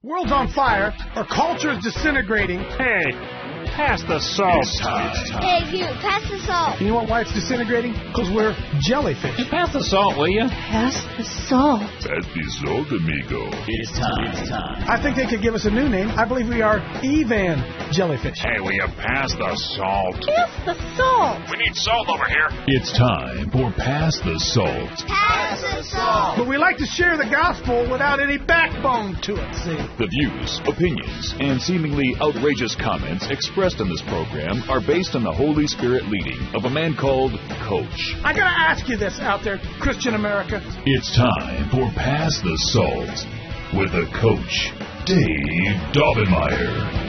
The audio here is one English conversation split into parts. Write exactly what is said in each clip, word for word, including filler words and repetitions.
World's on fire. Our culture is disintegrating. Hey, pass the salt. Hey, you, pass the salt. You know what, why it's disintegrating? Because we're jellyfish. Hey, pass the salt, will you? Pass the salt. Pass the salt, amigo. It's time. It's time. I think they could give us a new name. I believe we are Evan jellyfish. Hey, will you pass the salt? Pass the salt. We need salt over here. It's time for Pass the Salt. Pass the salt. But we like to share the gospel without any backbone to it, see? The views, opinions, and seemingly outrageous comments expressed in this program are based on the Holy Spirit leading of a man called Coach. I gotta ask you this out there, Christian America. It's time for Pass the Salt with the Coach, Dave Daubenmire.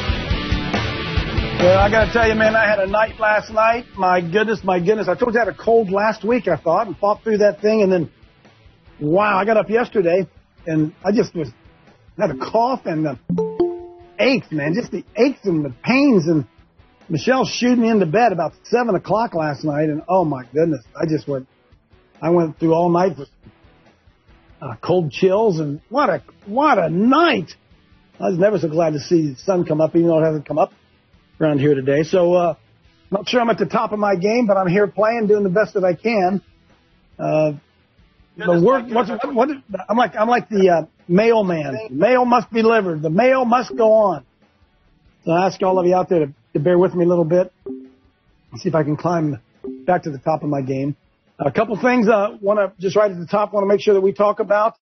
Well, I got to tell you, man, I had a night last night. My goodness, my goodness. I told you I had a cold last week, I thought, and fought through that thing. And then, wow, I got up yesterday, and I just was had a cough and the aches, man, just the aches and the pains. And Michelle shooed me into bed about seven o'clock last night, and oh, my goodness, I just went, I went through all night with uh, cold chills, and what a, what a night. I was never so glad to see the sun come up, even though it hasn't come up around here today. So, uh, not sure I'm at the top of my game, but I'm here playing, doing the best that I can. Uh, the work, what's, what, what, I'm like, I'm like the, uh, mailman. The mail must be delivered. The mail must go on. So I ask all of you out there to, to bear with me a little bit and see if I can climb back to the top of my game. A couple things, uh, want to just right at the top, want to make sure that we talk about,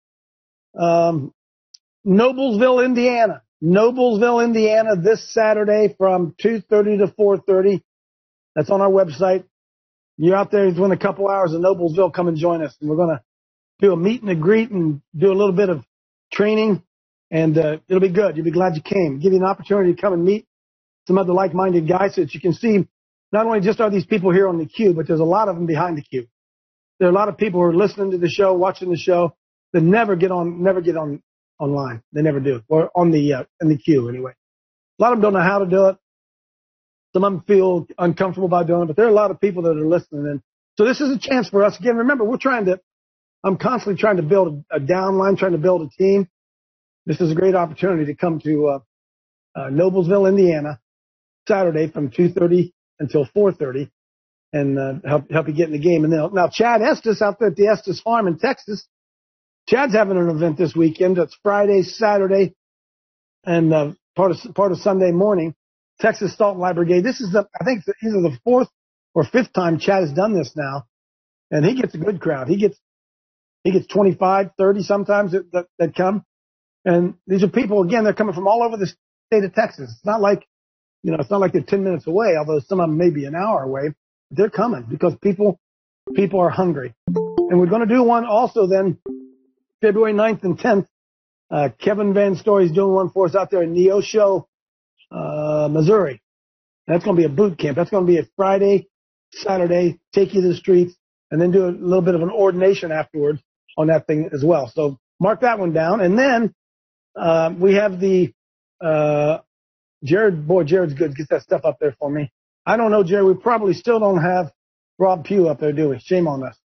um, Noblesville, Indiana. Noblesville, Indiana, this Saturday from two thirty to four thirty. That's on our website. You're out there within a couple hours of Noblesville, come and join us. And we're going to do a meet and a greet and do a little bit of training, and uh, it'll be good. You'll be glad you came. Give you an opportunity to come and meet some other like-minded guys so that you can see not only just are these people here on the queue, but there's a lot of them behind the queue. There are a lot of people who are listening to the show, watching the show, that never get on, never get on online. They never do, or on the uh, in the queue anyway. A lot of them don't know how to do it. Some of them feel uncomfortable about doing it, but there are a lot of people that are listening. And so this is a chance for us. Again, remember, we're trying to, I'm constantly trying to build a, a downline, trying to build a team. This is a great opportunity to come to uh, uh, Noblesville, Indiana, Saturday from two thirty until four thirty, and uh, help help you get in the game. And then, now, Chad Estes out there at the Estes Farm in Texas, Chad's having an event this weekend. It's Friday, Saturday, and uh, part of part of Sunday morning. Texas Salt and Light Brigade. This is the, I think, the, either the fourth or fifth time Chad has done this now, and he gets a good crowd. He gets he gets twenty-five, thirty sometimes that, that, that come, and these are people, again, they're coming from all over the state of Texas. It's not like, you know, it's not like they're ten minutes away, although some of them may be an hour away. But they're coming because people people are hungry, and we're going to do one also then. February ninth and tenth, uh, Kevin Van Story's doing one for us out there in Neosho, uh, Missouri. That's going to be a boot camp. That's going to be a Friday, Saturday, take you to the streets, and then do a little bit of an ordination afterwards on that thing as well. So mark that one down. And then, uh, we have the, uh, Jared, boy, Jared's good. Get that stuff up there for me. I don't know, Jared. We probably still don't have Rob Pugh up there, do we? Shame on us.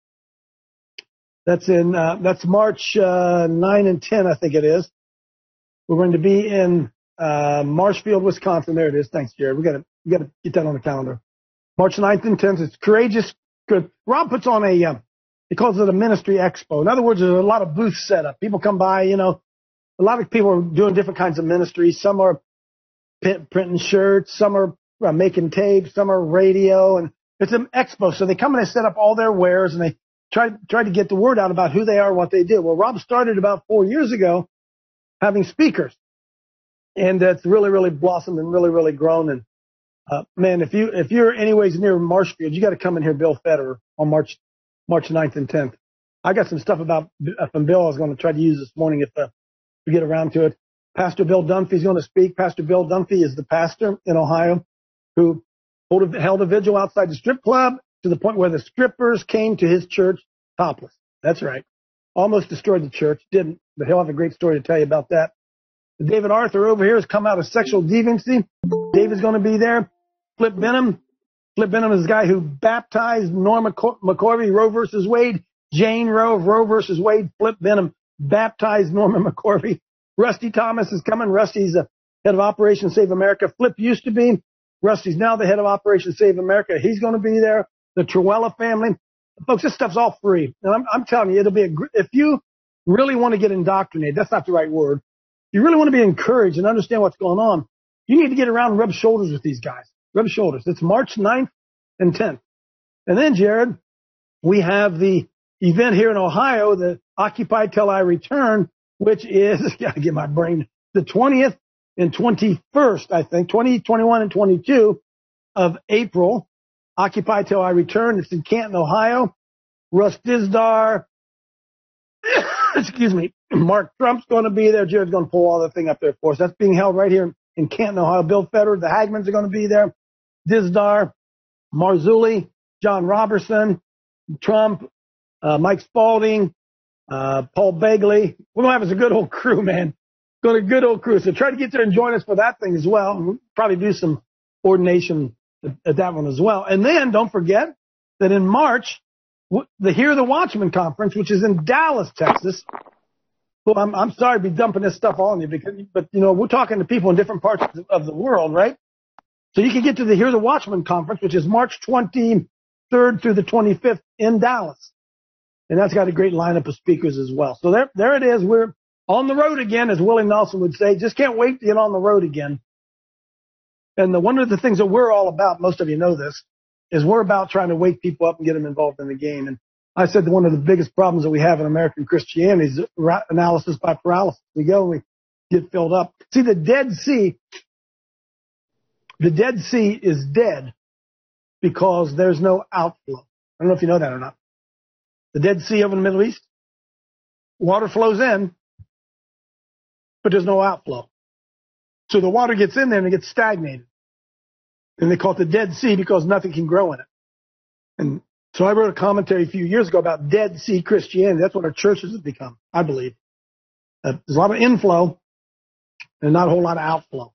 That's in, uh, that's March, uh, nine and ten, I think it is. We're going to be in, uh, Marshfield, Wisconsin. There it is. Thanks, Jared. We gotta, we gotta get that on the calendar. March ninth and tenth. It's courageous. Good. Rob puts on a, um, he calls it a ministry expo. In other words, there's a lot of booths set up. People come by, you know, a lot of people are doing different kinds of ministries. Some are printing shirts. Some are uh, making tapes. Some are radio, and it's an expo. So they come and they set up all their wares, and they Try, try to get the word out about who they are, what they do. Well, Rob started about four years ago having speakers, and it's really, really blossomed and really, really grown. And, uh, man, if you, if you're anyways near Marshfield, you got to come and hear Bill Federer on March, March ninth and tenth. I got some stuff about, uh, from Bill I was going to try to use this morning if, uh, we get around to it. Pastor Bill Dunphy is going to speak. Pastor Bill Dunphy is the pastor in Ohio who held a, held a vigil outside the strip club, to the point where the strippers came to his church topless. That's right. Almost destroyed the church. Didn't, but he'll have a great story to tell you about that. David Arthur over here has come out of sexual deviancy. David's going to be there. Flip Benham. Flip Benham is the guy who baptized Norma McCorvey, Roe versus Wade. Jane Roe of Roe versus Wade. Flip Benham baptized Norma McCorvey. Rusty Thomas is coming. Rusty's the head of Operation Save America. Flip used to be. Rusty's now the head of Operation Save America. He's going to be there. The Truella family. Folks, this stuff's all free. And I'm, I'm telling you, it'll be a, if you really want to get indoctrinated, that's not the right word. If you really want to be encouraged and understand what's going on, you need to get around and rub shoulders with these guys. Rub shoulders. It's March ninth and tenth. And then, Jared, we have the event here in Ohio, the Occupy Till I Return, which is, gotta get my brain, the twentieth and twenty-first, I think, twenty, twenty-one, and twenty-two of April. Occupy Till I Return. It's in Canton, Ohio. Russ Dizdar, excuse me, Mark Trump's going to be there. Jared's going to pull all the thing up there for us. That's being held right here in Canton, Ohio. Bill Federer, the Hagmans are going to be there. Dizdar, Marzulli, John Robertson, Trump, uh, Mike Spalding, uh, Paul Begley. We're going to have us a good old crew, man. Got a good old crew. So try to get there and join us for that thing as well. We'll probably do some ordination at, at that one as well. And then don't forget that in March, the Hear the Watchman Conference, which is in Dallas, Texas. Well, I'm, I'm sorry to be dumping this stuff on you, because, but, you know, we're talking to people in different parts of the, of the world, right? So you can get to the Hear the Watchman Conference, which is March twenty-third through the twenty-fifth in Dallas. And that's got a great lineup of speakers as well. So there, there it is. We're on the road again, as Willie Nelson would say. Just can't wait to get on the road again. And the, one of the things that we're all about, most of you know this, is we're about trying to wake people up and get them involved in the game. And I said that one of the biggest problems that we have in American Christianity is analysis by paralysis. We go and we get filled up. See, the Dead Sea, the Dead Sea is dead because there's no outflow. I don't know if you know that or not. The Dead Sea over in the Middle East, water flows in, but there's no outflow. So the water gets in there and it gets stagnated. And they call it the Dead Sea because nothing can grow in it. And so I wrote a commentary a few years ago about Dead Sea Christianity. That's what our churches have become, I believe. Uh, there's a lot of inflow and not a whole lot of outflow.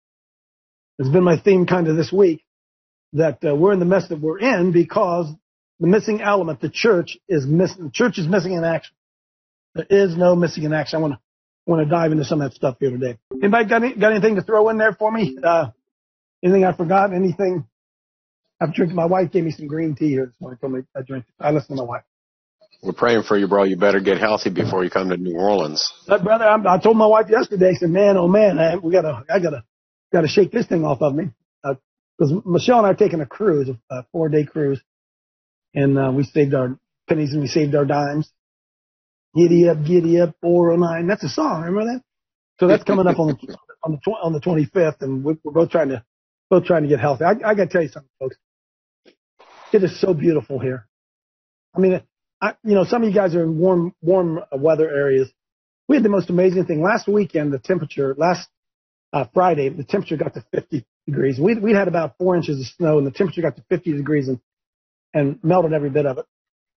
It's been my theme kind of this week, that uh, we're in the mess that we're in because the missing element, the church, is missing. The church is missing in action. There is no missing in action. I want to want to dive into some of that stuff here today. Anybody got, any, got anything to throw in there for me? Uh, Anything I forgot? Anything? I've drinking. My wife gave me some green tea here this morning. Told me I drink. I listen to my wife. We're praying for you, bro. You better get healthy before you come to New Orleans. But brother, I'm, I told my wife yesterday. I said, "Man, oh man, I, we gotta, I gotta, gotta shake this thing off of me." Because uh, Michelle and I are taking a cruise, a four-day cruise, and uh, we saved our pennies and we saved our dimes. Giddy up, giddy up, four oh nine. That's a song. Remember that? So that's coming up on the on the on the twenty-fifth, and we're, we're both trying to. Both trying to get healthy. I, I got to tell you something, folks. It is so beautiful here. I mean, I, you know, some of you guys are in warm, warm weather areas. We had the most amazing thing last weekend. The temperature last uh, Friday, the temperature got to fifty degrees. We we had about four inches of snow, and the temperature got to fifty degrees and and melted every bit of it.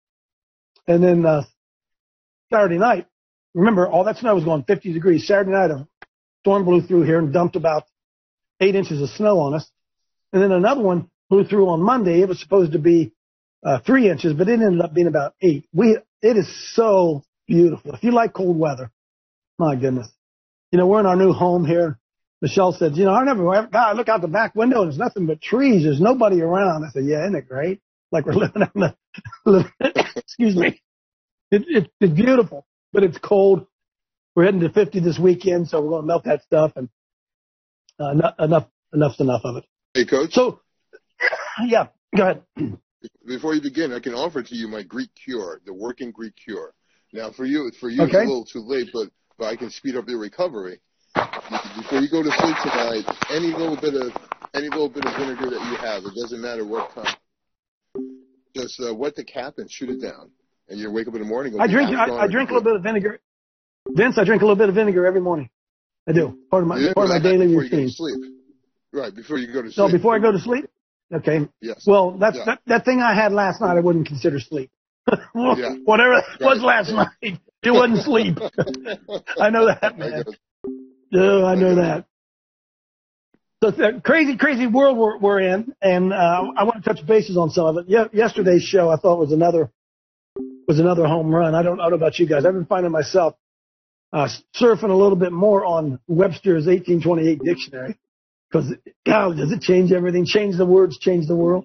And then uh, Saturday night, remember, all that snow was going fifty degrees. Saturday night, a storm blew through here and dumped about eight inches of snow on us. And then another one blew through on Monday. It was supposed to be uh, three inches, but it ended up being about eight. We, it is so beautiful. If you like cold weather, my goodness. You know, we're in our new home here. Michelle said, you know, I never, God, I look out the back window and there's nothing but trees. There's nobody around. I said, yeah, isn't it great? Like we're living on the, excuse me. It, it, it's beautiful, but it's cold. We're heading to fifty this weekend, so we're going to melt that stuff, and Uh, enough, enough, enough's enough of it. Hey, Coach. So, yeah, go ahead. Before you begin, I can offer to you my Greek cure, the working Greek cure. Now, for you, for you, okay. It's a little too late, but but I can speed up your recovery. Before you go to sleep tonight, any little bit of any little bit of vinegar that you have, it doesn't matter what kind. Just uh, wet the cap and shoot it down, and you wake up in the morning. I drink. I, I drink a little bit of vinegar. Vince, I drink a little bit of vinegar every morning. I do. Part of my yeah, part of my daily before routine. You go to sleep. Right, before you go to sleep. So before I go to sleep? Okay. Yes. Well, that's yeah. that, that thing I had last night I wouldn't consider sleep. well, yeah. Whatever it was last night, it wasn't sleep. I know that, man. Oh, I know that. So the crazy, crazy world we're, we're in, and uh, I want to touch bases on some of it. Ye- yesterday's show I thought was another was another home run. I don't, I don't know about you guys. I've been finding myself uh, surfing a little bit more on Webster's eighteen twenty-eight dictionary, because, God, does it change everything? Change the words, change the world.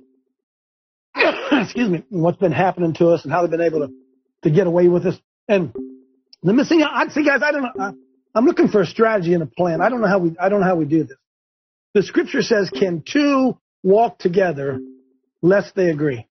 Excuse me. And what's been happening to us and how they've been able to, to get away with this. And the missing out, see, guys, I don't know. I, I'm looking for a strategy and a plan. I don't know how we, I don't know how we do this. The scripture says, can two walk together lest they agree?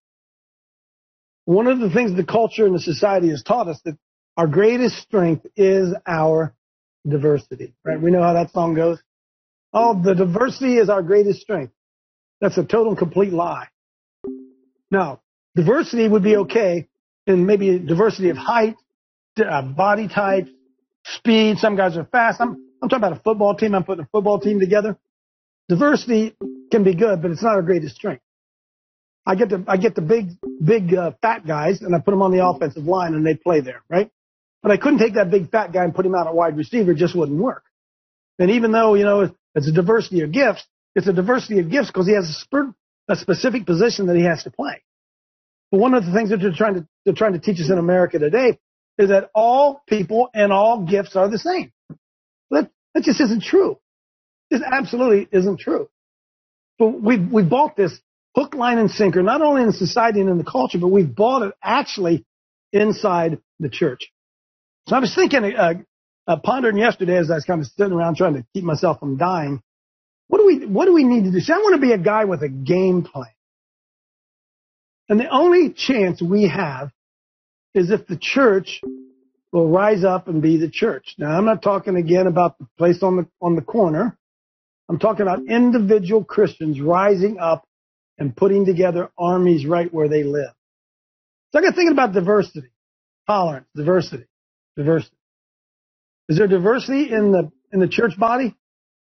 One of the things the culture and the society has taught us that our greatest strength is our diversity, right? We know how that song goes. Oh, the diversity is our greatest strength. That's a total and complete lie. Now, diversity would be okay in maybe diversity of height, uh, body type, speed. Some guys are fast. I'm, I'm talking about a football team. I'm putting a football team together. Diversity can be good, but it's not our greatest strength. I get the, I get the big, big, uh, fat guys and I put them on the offensive line and they play there, right? But I couldn't take that big fat guy and put him out at wide receiver. It just wouldn't work. And even though, you know, it's a diversity of gifts, it's a diversity of gifts because he has a, sp- a specific position that he has to play. But one of the things that they're trying to, they're trying to teach us in America today is that all people and all gifts are the same. That, that just isn't true. This absolutely isn't true. But we've, we've bought this hook, line, and sinker, not only in society and in the culture, but we've bought it actually inside the church. So I was thinking, uh, uh, pondering yesterday as I was kind of sitting around trying to keep myself from dying. What do we, what do we need to do? See, I want to be a guy with a game plan. And the only chance we have is if the church will rise up and be the church. Now, I'm not talking again about the place on the, on the corner. I'm talking about individual Christians rising up and putting together armies right where they live. So I got thinking about diversity, tolerance, diversity, diversity. Is there diversity in the in the church body?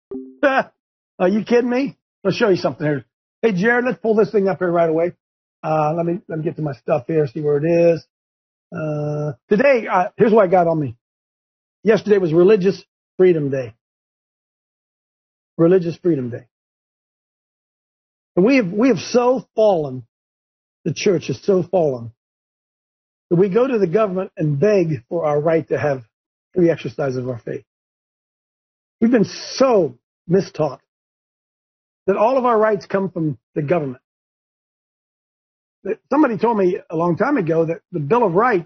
Are you kidding me? I'll show you something here. Hey, Jared, let's pull this thing up here right away. Uh, let me let me get to my stuff here, see where it is. Uh, today, uh, here's what I got on me. Yesterday was Religious Freedom Day. Religious Freedom Day. And we have, we have so fallen, the church has so fallen, that we go to the government and beg for our right to have free exercise of our faith. We've been so mistaught that all of our rights come from the government. Somebody told me a long time ago that the Bill of Rights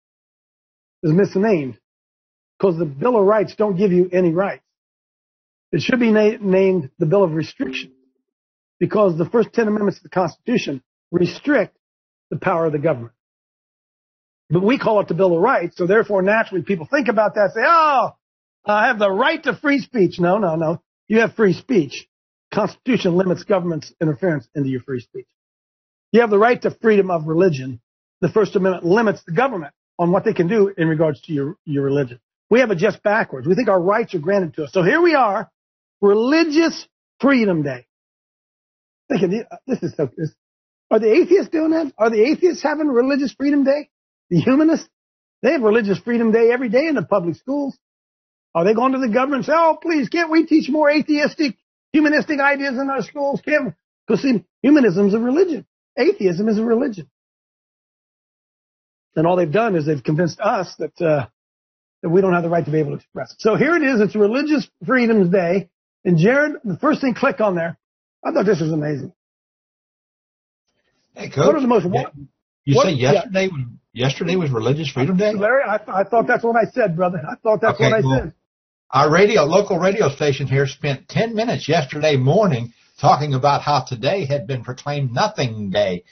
is misnamed because the Bill of Rights don't give you any rights. It should be na- named the Bill of Restrictions, because the first ten amendments of the Constitution restrict the power of the government. But we call it the Bill of Rights, so therefore naturally people think about that and say, oh, I have the right to free speech. No, no, no. You have free speech. The Constitution limits government's interference into your free speech. You have the right to freedom of religion. The First Amendment limits the government on what they can do in regards to your, your religion. We have it just backwards. We think our rights are granted to us. So here we are, Religious Freedom Day. Thinking, this is so, this, are the atheists doing that? Are the atheists having Religious Freedom Day? The humanists? They have Religious Freedom Day every day in the public schools. Are they going to the government and say, oh, please, can't we teach more atheistic, humanistic ideas in our schools? Can't we? Because see, humanism is a religion. Atheism is a religion. And all they've done is they've convinced us that, uh, that we don't have the right to be able to express it. So here it is. It's Religious Freedom's Day. And Jared, the first thing, click on there. I thought this was amazing. Hey, Coach. What are the most, yeah. You what, say yesterday, yeah. yesterday was Religious Freedom Day? Larry, I, th- I thought that's what I said, brother. I thought that's okay, what I cool. said. Our radio, local radio station here spent ten minutes yesterday morning talking about how today had been proclaimed Nothing Day.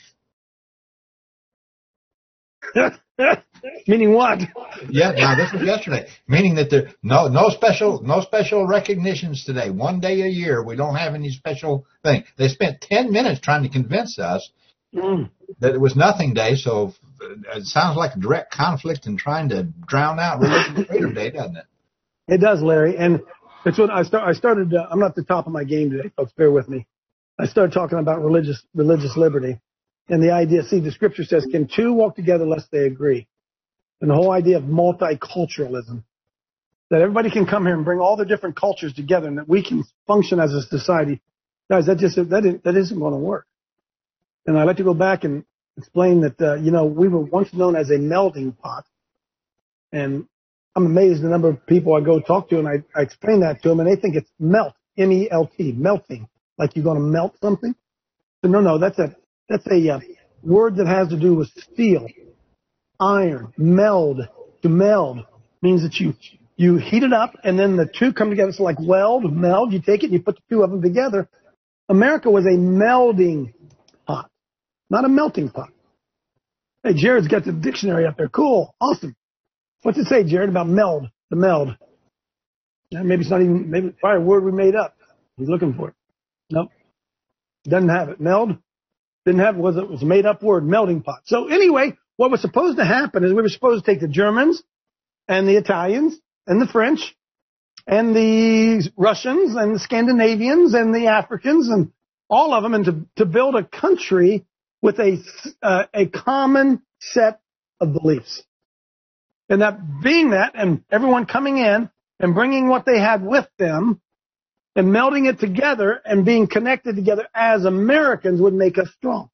Meaning what? Yeah, now this was yesterday. Meaning that there no no special no special recognitions today. One day a year, we don't have any special thing. They spent ten minutes trying to convince us mm. that it was Nothing Day. So it sounds like a direct conflict in trying to drown out Religious Freedom Day, doesn't it? It does, Larry. And it's when I start. I started. Uh, I'm not at the top of my game today, folks. Bear with me. I started talking about religious religious liberty. And the idea, see, the scripture says, can two walk together lest they agree? And the whole idea of multiculturalism, that everybody can come here and bring all the different cultures together and that we can function as a society. Guys, that just, that isn't, that isn't going to work. And I'd like to go back and explain that, uh, you know, we were once known as a melding pot. And I'm amazed the number of people I go talk to, and I, I explain that to them, and they think it's melt, M E L T, melting, like you're going to melt something. So no, no, that's a that's a uh, word that has to do with steel, iron, meld. To meld means that you you heat it up, and then the two come together. So like weld, meld. You take it, and you put the two of them together. America was a melding pot, not a melting pot. Hey, Jared's got the dictionary up there. Cool, awesome. What's it say, Jared, about meld, the meld? Yeah, maybe it's not even, maybe it's probably a word we made up. He's looking for it. Nope. Doesn't have it. Meld? Didn't have it. Was it was a made up word, melting pot. So anyway, what was supposed to happen is we were supposed to take the Germans and the Italians and the French and the Russians and the Scandinavians and the Africans and all of them and to, to build a country with a, uh, a common set of beliefs. And that being that, and everyone coming in and bringing what they had with them and melding it together and being connected together as Americans would make us strong.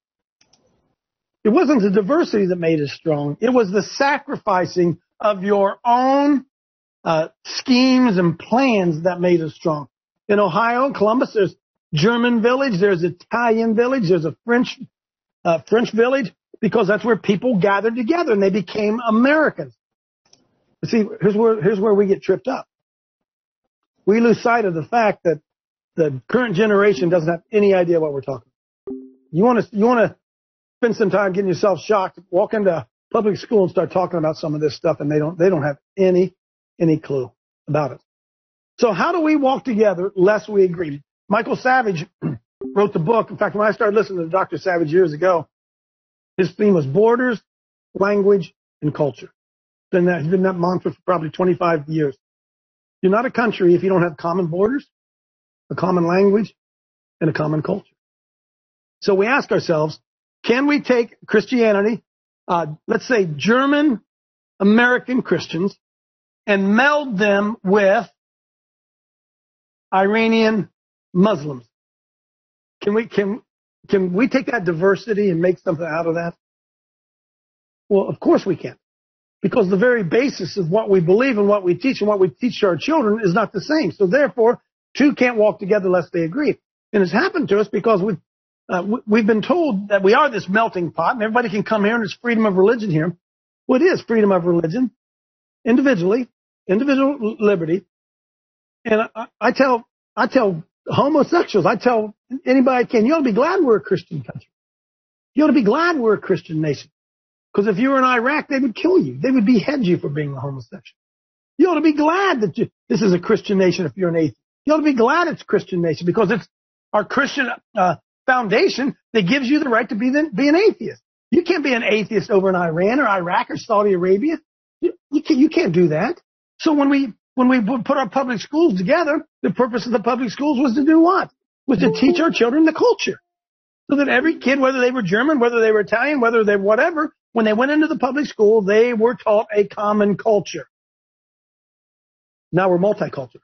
It wasn't the diversity that made us strong. It was the sacrificing of your own uh, schemes and plans that made us strong. In Ohio, Columbus, there's German village, there's Italian village, there's a French uh, French village, because that's where people gathered together and they became Americans. But see, here's where, here's where we get tripped up. We lose sight of the fact that the current generation doesn't have any idea what we're talking about. You want to, you want to spend some time getting yourself shocked, walk into public school and start talking about some of this stuff, and they don't, they don't have any, any clue about it. So how do we walk together lest we agree? Michael Savage wrote the book. In fact, when I started listening to Doctor Savage years ago, his theme was borders, language, and culture. Been that, he's been that mantra for probably twenty-five years. You're not a country if you don't have common borders, a common language, and a common culture. So we ask ourselves, can we take Christianity, uh, let's say German American Christians, and meld them with Iranian Muslims? Can we, can, can we take that diversity and make something out of that? Well, of course we can. Because the very basis of what we believe and what we teach and what we teach to our children is not the same. So therefore, two can't walk together lest they agree. And it's happened to us because we've, uh, we've been told that we are this melting pot and everybody can come here and there's freedom of religion here. Well, it is freedom of religion, individually, individual liberty. And I, I tell, I tell homosexuals, I tell anybody I can, you ought to be glad we're a Christian country. You ought to be glad we're a Christian nation. Because if you were in Iraq, they would kill you. They would behead you for being a homosexual. You ought to be glad that you, this is a Christian nation if you're an atheist. You ought to be glad it's a Christian nation because it's our Christian uh, foundation that gives you the right to be, the, be an atheist. You can't be an atheist over in Iran or Iraq or Saudi Arabia. You, you, can't, you can't do that. So when we when we put our public schools together, the purpose of the public schools was to do what? Was to teach our children the culture. So that every kid, whether they were German, whether they were Italian, whether they were whatever, when they went into the public school, they were taught a common culture. Now we're multicultural.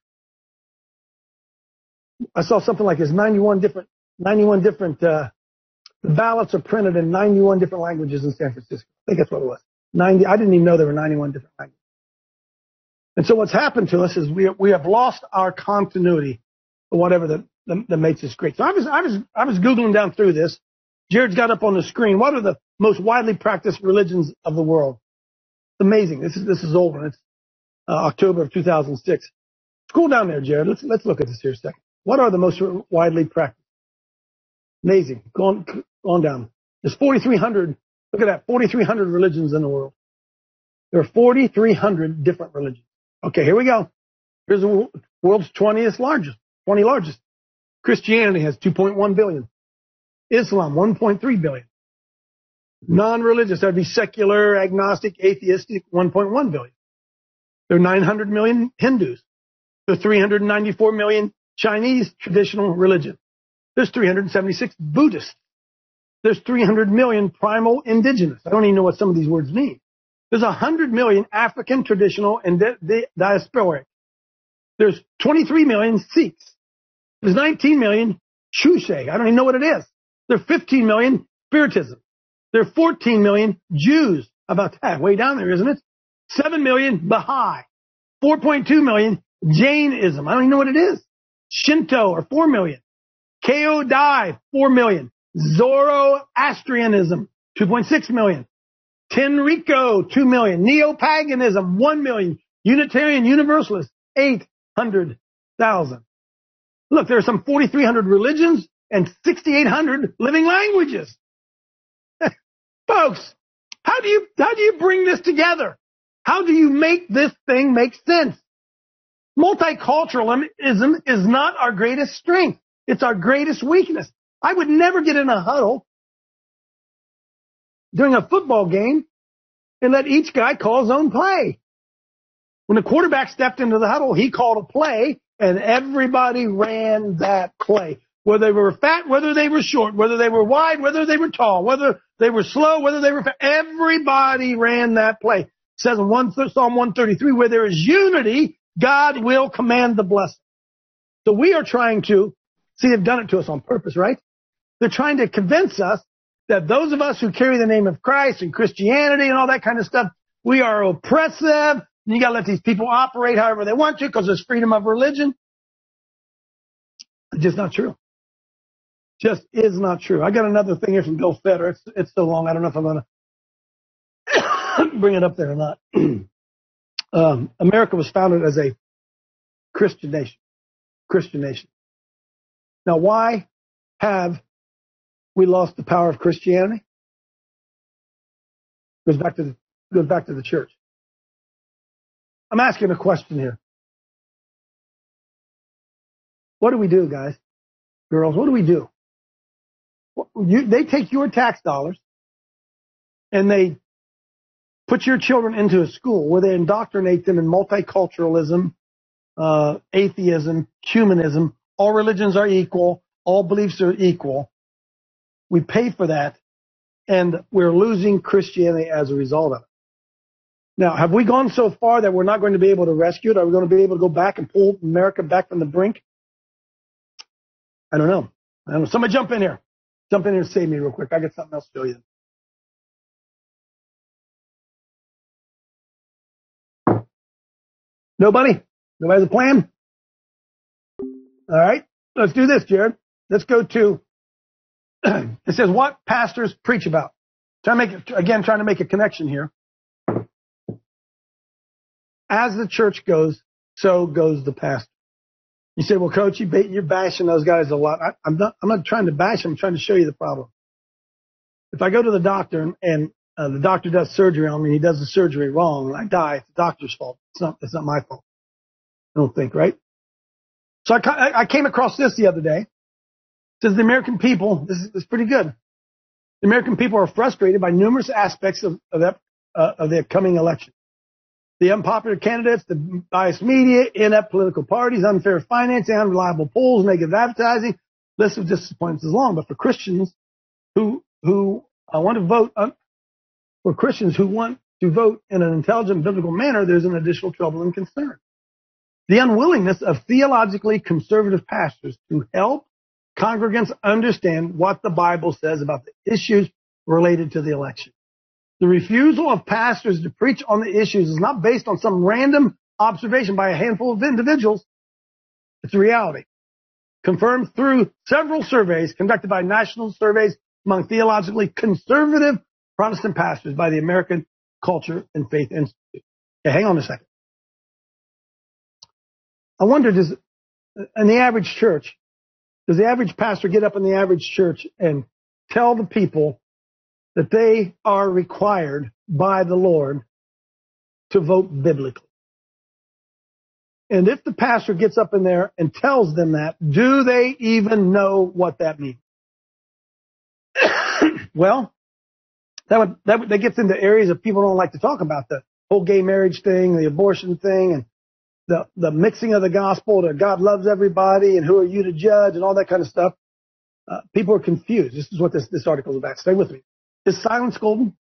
I saw something like this, ninety-one different, ninety-one different, uh, the ballots are printed in ninety-one different languages in San Francisco. I think that's what it was. ninety, I didn't even know there were ninety-one different languages. And so what's happened to us is we, we have lost our continuity, or whatever that, that, that makes us great. So I was, I was, I was Googling down through this. Jared's got up on the screen. What are the most widely practiced religions of the world? It's amazing. This is, this is old one. It's uh, October of two thousand six. Scroll down there, Jared. Let's, let's look at this here a second. What are the most widely practiced? Amazing. Go on, go on down. There's forty-three hundred. Look at that. forty-three hundred religions in the world. There are forty-three hundred different religions. Okay, here we go. Here's the world's twentieth largest, twenty largest. Christianity has two point one billion. Islam, one point three billion. Non-religious, that would be secular, agnostic, atheistic, one point one billion. There are nine hundred million Hindus. There are three hundred ninety-four million Chinese traditional religion. There's three hundred seventy-six Buddhists. There's three hundred million primal indigenous. I don't even know what some of these words mean. There's one hundred million African traditional and di- di- diasporic. There's twenty-three million Sikhs. There's nineteen million Chushe. I don't even know what it is. There are fifteen million Spiritism. There are fourteen million Jews. How about that? Way down there, isn't it? seven million Baha'i. four point two million. Jainism, I don't even know what it is. Shinto, or four million. Kyodai, four million. Zoroastrianism, two point six million. Tenriko, two million. Neo-paganism, one million. Unitarian Universalists, eight hundred thousand. Look, there are some forty-three hundred religions and sixty-eight hundred living languages. Folks, how do you, how do you bring this together? How do you make this thing make sense? Multiculturalism is not our greatest strength. It's our greatest weakness. I would never get in a huddle during a football game and let each guy call his own play. When the quarterback stepped into the huddle, he called a play, and everybody ran that play. Whether they were fat, whether they were short, whether they were wide, whether they were tall, whether they were slow, whether they were fat, everybody ran that play. It says in one, Psalm one thirty-three, where there is unity, God will command the blessing. So we are trying to, see, they've done it to us on purpose, right? They're trying to convince us that those of us who carry the name of Christ and Christianity and all that kind of stuff, we are oppressive. And you got to let these people operate however they want to because there's freedom of religion. It's just not true. Just is not true. I got another thing here from Bill Fetter. It's, it's so long, I don't know if I'm going to bring it up there or not. um, America was founded as a Christian nation. Christian nation. Now, why have we lost the power of Christianity? Goes back to the, goes back to the church. I'm asking a question here. What do we do, guys? Girls, what do we do? You, they take your tax dollars and they put your children into a school where they indoctrinate them in multiculturalism, uh, atheism, humanism. All religions are equal. All beliefs are equal. We pay for that, and we're losing Christianity as a result of it. Now, have we gone so far that we're not going to be able to rescue it? Are we going to be able to go back and pull America back from the brink? I don't know. I don't know. Somebody jump in here. Jump in here and save me real quick. I got something else to show you. Nobody? Nobody has a plan? All right. Let's do this, Jared. Let's go to, it says, what pastors preach about. Trying to make it, again, trying to make a connection here. As the church goes, so goes the pastor. You say, well, Coach, you, you're bashing those guys a lot. I, I'm not, I'm not trying to bash them. I'm trying to show you the problem. If I go to the doctor and, and uh, the doctor does surgery on me, he does the surgery wrong, and I die, it's the doctor's fault. It's not, it's not my fault. I don't think, right? So I, I came across this the other day. It says the American people, this is, this is pretty good. The American people are frustrated by numerous aspects of, of, that, uh, of the upcoming election. The unpopular candidates, the biased media, inept political parties, unfair financing, unreliable polls, negative advertising. List of disappointments is long, but for Christians who who uh, want to vote, uh, for Christians who want to vote in an intelligent, biblical manner, there's an additional trouble and concern. The unwillingness of theologically conservative pastors to help congregants understand what the Bible says about the issues related to the election. The refusal of pastors to preach on the issues is not based on some random observation by a handful of individuals. It's a reality. Confirmed through several surveys conducted by national surveys among theologically conservative Protestant pastors by the American Culture and Faith Institute. Okay, hang on a second. I wonder, does, in the average church, does the average pastor get up in the average church and tell the people that they are required by the Lord to vote biblically? And if the pastor gets up in there and tells them that, do they even know what that means? Well, that would, that would, that gets into areas that people don't like to talk about, the whole gay marriage thing, the abortion thing, and the, the mixing of the gospel to God loves everybody and who are you to judge and all that kind of stuff. Uh, people are confused. This is what this, this article is about. Stay with me. Is silence golden?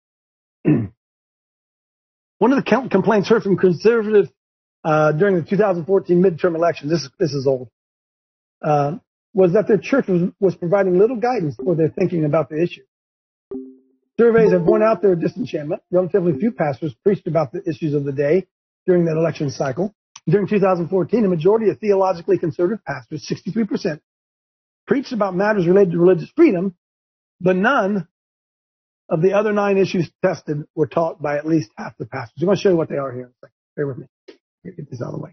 One of the com- complaints heard from conservatives uh, during the two thousand fourteen midterm elections, this is, this is old, uh, was that their church was, was providing little guidance for their thinking about the issue. Surveys have borne out their disenchantment. Relatively few pastors preached about the issues of the day during that election cycle. During two thousand fourteen, a majority of theologically conservative pastors, sixty-three percent, preached about matters related to religious freedom, but none of the other nine issues tested were taught by at least half the pastors. I'm going to show you what they are here in a second. Bear with me. Get this out of the way.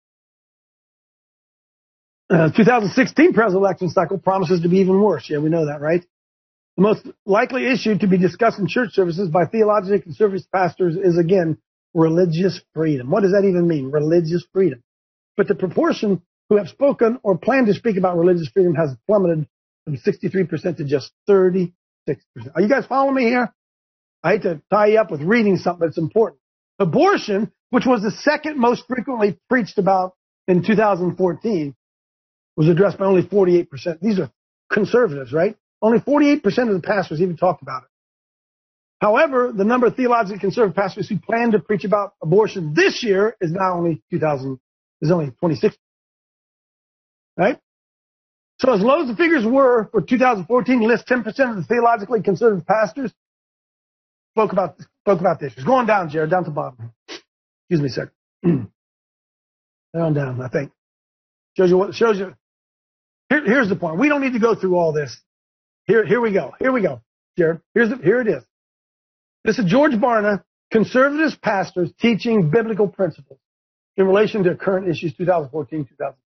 Uh, two thousand sixteen presidential election cycle promises to be even worse. Yeah, we know that, right? The most likely issue to be discussed in church services by theologically conservative pastors is, again, religious freedom. What does that even mean, religious freedom? But the proportion who have spoken or plan to speak about religious freedom has plummeted from sixty-three percent to just thirty-six percent. Are you guys following me here? I hate to tie you up with reading something, but it's important. Abortion, which was the second most frequently preached about in two thousand fourteen, was addressed by only forty-eight percent. These are conservatives, right? Only forty-eight percent of the pastors even talked about it. However, the number of theologically conservative pastors who plan to preach about abortion this year is now only two thousand, is only twenty-six. Right? So as low as the figures were for two thousand fourteen, list ten percent of the theologically conservative pastors spoke about spoke about this. It's going down, Jared, down to the bottom. Excuse me a second. Down, down, I think. Shows you what shows you. Here, here's the point. We don't need to go through all this. Here, here we go. Here we go, Jared. Here's the, here it is. This is George Barna, conservative pastors teaching biblical principles in relation to current issues, twenty fourteen, two thousand.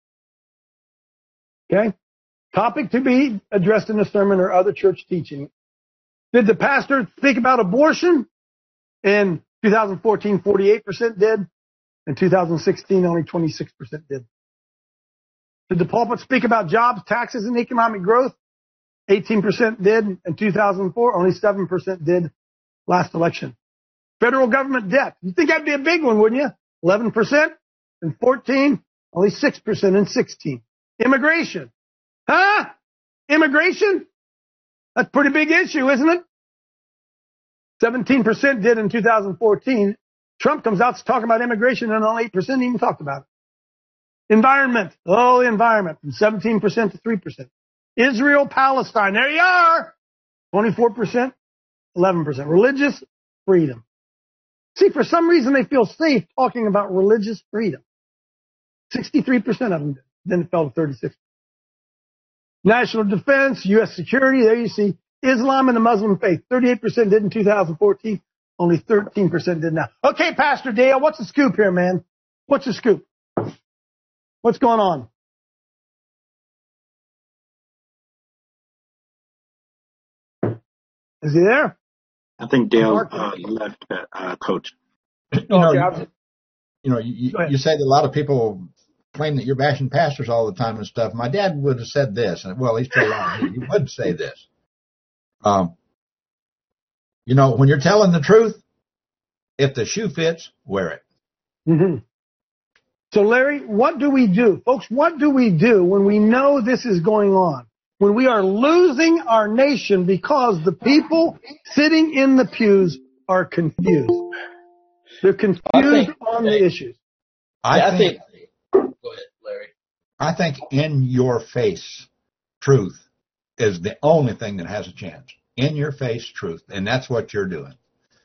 Okay? Topic to be addressed in a sermon or other church teaching. Did the pastor speak about abortion? In two thousand fourteen, forty-eight percent did. In two thousand sixteen, only twenty-six percent did. Did the pulpit speak about jobs, taxes, and economic growth? eighteen percent did. In two thousand four, only seven percent did last election. Federal government debt. You think that'd be a big one, wouldn't you? eleven percent in fourteen, only six percent in sixteen. Immigration. Huh? Immigration? That's a pretty big issue, isn't it? seventeen percent did in two thousand fourteen. Trump comes out talking about immigration and only eight percent even talked about it. Environment. Oh, the environment. From seventeen percent to three percent. Israel, Palestine. There you are. twenty-four percent, eleven percent. Religious freedom. See, for some reason they feel safe talking about religious freedom. sixty-three percent of them did. Then it fell to thirty-six percent. National defense, U S security. There you see. Islam and the Muslim faith. thirty-eight percent did in two thousand fourteen. Only thirteen percent did now. Okay, Pastor Dale, what's the scoop here, man? What's the scoop? What's going on? Is he there? I think Dale uh, left, uh, Coach. You know, you, you, know you, you say that a lot of people claim that you're bashing pastors all the time and stuff. My dad would have said this, and well, he's still on. He would say this. Um, you know, when you're telling the truth, if the shoe fits, wear it. Mm-hmm. So, Larry, what do we do? Folks, what do we do when we know this is going on? When we are losing our nation because the people sitting in the pews are confused. They're confused think, on the issues. I, yeah, think, I think, go ahead, Larry. I think in your face truth is the only thing that has a chance. In your face truth. And that's what you're doing.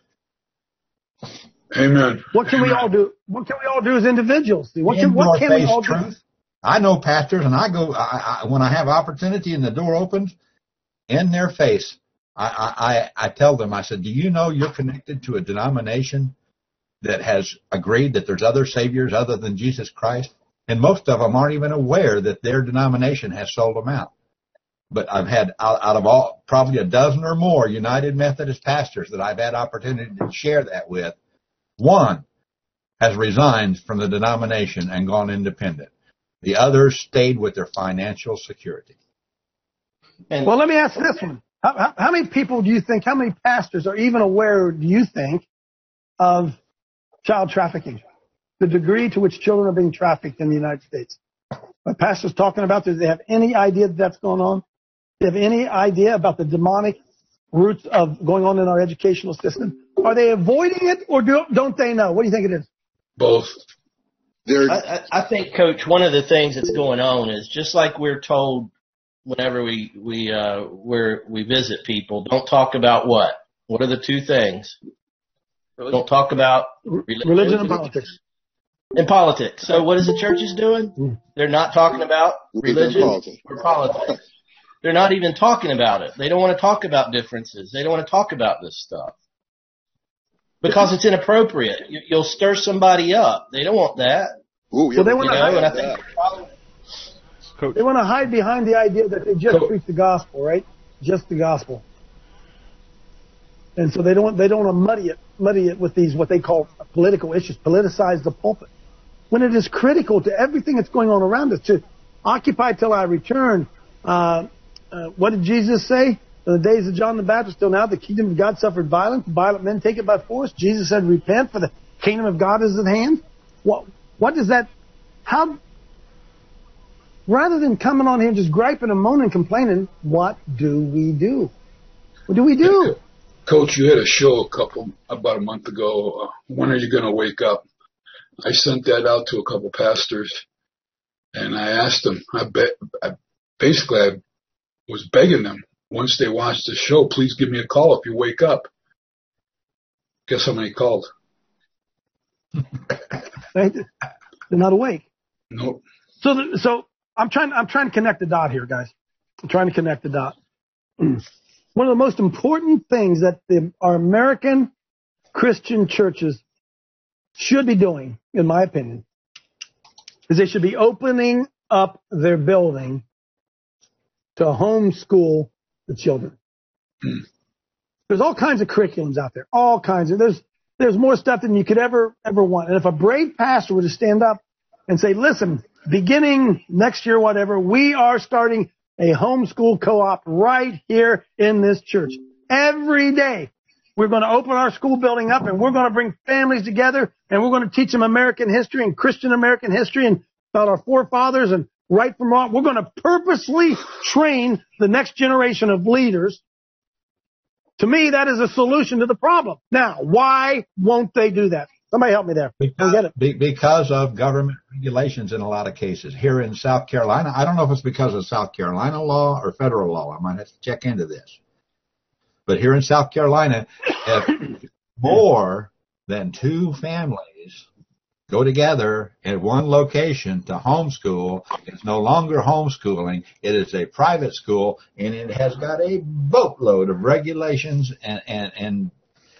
Amen. What can Amen. we all do? What can we all do as individuals? What in can, what your can face we all truth. do? I know pastors, and I go I, I, when I have opportunity and the door opens, in their face, I, I, I tell them, I said, do you know you're connected to a denomination that has agreed that there's other saviors other than Jesus Christ? And most of them aren't even aware that their denomination has sold them out. But I've had, out, out of all, probably a dozen or more United Methodist pastors that I've had opportunity to share that with, one has resigned from the denomination and gone independent. The others stayed with their financial security. And well, let me ask this one. How, how, how many people do you think, how many pastors are even aware, do you think, of child trafficking? The degree to which children are being trafficked in the United States. Are pastors talking about, do they have any idea that that's going on? Do they have any idea about the demonic roots of going on in our educational system? Are they avoiding it or do, don't they know? What do you think it is? Both. I, I think, Coach, one of the things that's going on is just like we're told whenever we we uh, we're, we visit people, don't talk about what? What are the two things? Don't talk about religion, religion and politics. In politics. So what is the churches doing? They're not talking about religion or politics. They're not even talking about it. They don't want to talk about differences. They don't want to talk about this stuff. Because it's inappropriate. You, you'll stir somebody up. They don't want that. Ooh, yeah, well, they want you to know, hide, and I think Coach. They want to hide behind the idea that they just Coach. preach the gospel, right? Just the gospel. And so they don't they don't want to muddy it muddy it with these what they call political issues, politicize the pulpit. When it is critical to everything that's going on around us, to occupy till I return. Uh, uh, what did Jesus say? In the days of John the Baptist till now, the kingdom of God suffered violence. Violent men take it by force. Jesus said, repent, for the kingdom of God is at hand. What, what does that, how, rather than coming on here and just griping and moaning and complaining, what do we do? What do we do? Coach, you had a show a couple, about a month ago. Uh, when are you going to wake up? I sent that out to a couple pastors, and I asked them, I bet, I, basically I was begging them, once they watched the show, please give me a call if you wake up. Guess how many called? They're not awake. Nope. So, the, so I'm trying. I'm trying to connect the dot here, guys. I'm trying to connect the dot. One of the most important things that the, our American Christian churches should be doing, in my opinion, is they should be opening up their building to homeschool the children. Hmm. There's all kinds of curriculums out there, all kinds of. There's there's more stuff than you could ever ever want. And if a brave pastor were to stand up and say, "Listen, beginning next year, whatever, we are starting a homeschool co-op right here in this church. Every day, we're going to open our school building up, and we're going to bring families together, and we're going to teach them American history and Christian American history and about our forefathers and right from wrong. We're going to purposely train the next generation of leaders." To me, that is a solution to the problem. Now, why won't they do that? Somebody help me there. Because, get it. Be, because of government regulations in a lot of cases. Here in South Carolina, I don't know if it's because of South Carolina law or federal law. I might have to check into this. But here in South Carolina, if more than two families go together at one location to homeschool, it's no longer homeschooling. It is a private school, and it has got a boatload of regulations and, and, and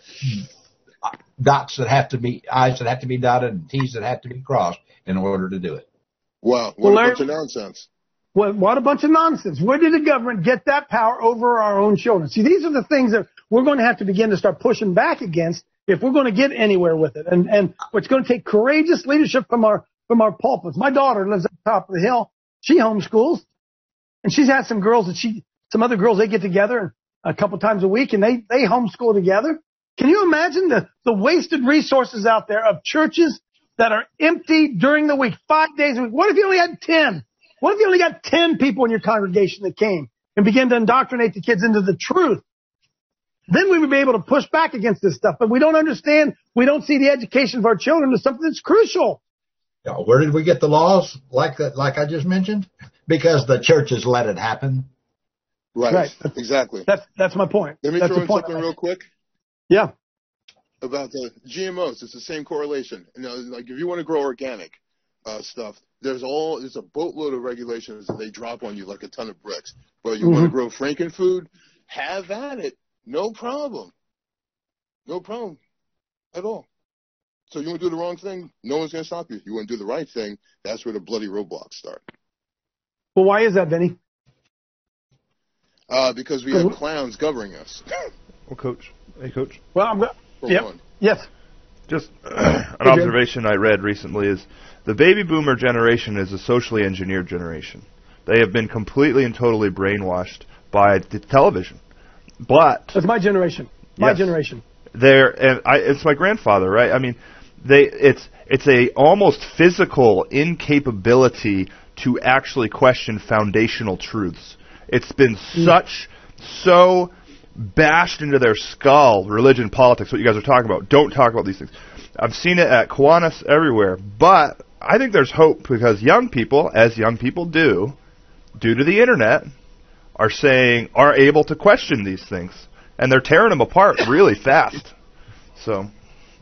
dots that have to be, I's that have to be dotted and T's that have to be crossed in order to do it. Wow, what Well, a Larry- bunch of nonsense. What, what a bunch of nonsense. Where did the government get that power over our own children? See, these are the things that we're going to have to begin to start pushing back against if we're going to get anywhere with it. And, and it's going to take courageous leadership from our, from our pulpits. My daughter lives at the top of the hill. She homeschools, and she's had some girls that she, some other girls, they get together a couple times a week and they, they homeschool together. Can you imagine the, the wasted resources out there of churches that are empty during the week, five days a week? What if you only had ten? What if you only got ten people in your congregation that came and began to indoctrinate the kids into the truth? Then we would be able to push back against this stuff. But we don't understand. We don't see the education of our children as something that's crucial. Now, where did we get the laws like that? Like I just mentioned, because the churches let it happen. Right, Right. exactly. That's that's my point. Let me that's throw the in point. something real quick Yeah. about the G M Os. It's the same correlation. You know, like if you want to grow organic uh, stuff, there's all there's a boatload of regulations that they drop on you like a ton of bricks. But you Mm-hmm. want to grow Frankenfood, have at it. No problem. No problem at all. So you want to do the wrong thing? No one's going to stop you. You want to do the right thing? That's where the bloody roadblocks start. Well, why is that, Vinny? Uh, because we have clowns governing us. Well, Coach. Hey, Coach. Well, I'm go- For yep. one. Yes. Just uh, an observation I read recently is the baby boomer generation is a socially engineered generation. They have been completely and totally brainwashed by the television. But That's my generation. My Yes. generation. they're and I, it's my grandfather, right? I mean, they it's it's a almost physical incapability to actually question foundational truths. It's been such so bashed into their skull, religion, politics, what you guys are talking about. Don't talk about these things. I've seen it at Kiwanis everywhere, but I think there's hope because young people, as young people do, due to the internet, are saying, are able to question these things. And they're tearing them apart really fast. So,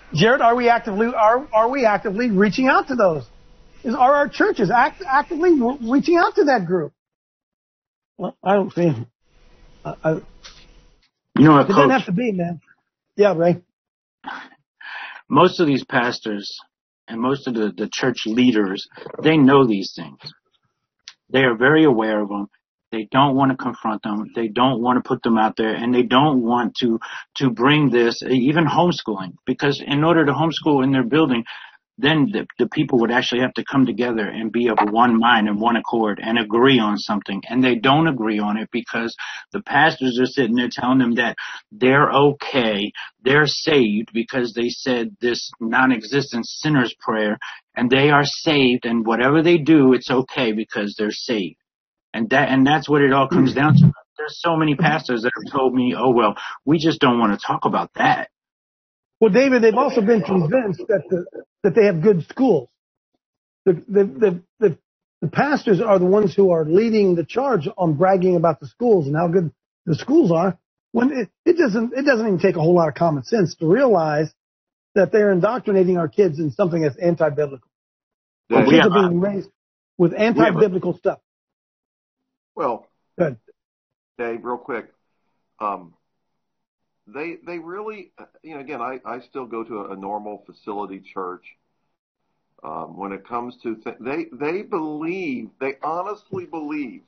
Jared, are we actively are are we actively reaching out to those? Is are our churches act, actively reaching out to that group? Well, I don't see. I, I, you know what, it Coach? doesn't have to be, man. Yeah, Ray. Most of these pastors and most of the, the church leaders, they know these things. They are very aware of them. They don't want to confront them. They don't want to put them out there, and they don't want to to bring this, even homeschooling, because in order to homeschool in their building, then the, the people would actually have to come together and be of one mind and one accord and agree on something. And they don't agree on it because the pastors are sitting there telling them that they're okay, they're saved because they said this non-existent sinner's prayer, and they are saved, and whatever they do, it's okay because they're saved. And that and that's what it all comes down to. There's so many pastors that have told me, oh, well, we just don't want to talk about that. Well, David, they've also been convinced that the, that they have good schools. The, the, the, the, the pastors are the ones who are leading the charge on bragging about the schools and how good the schools are. When it, it doesn't, it doesn't even take a whole lot of common sense to realize that they're indoctrinating our kids in something that's anti-biblical. Our kids are being raised with anti-biblical stuff. Well, Good. Dave, real quick. Um, They they really, you know, again, I, I still go to a, a normal facility church. Um, when it comes to, th- they they believe, they honestly believe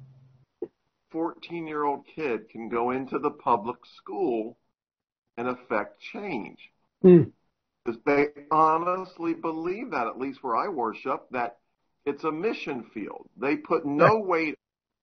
fourteen-year-old kid can go into the public school and affect change. Mm. Because they honestly believe that, at least where I worship, that it's a mission field. They put no weight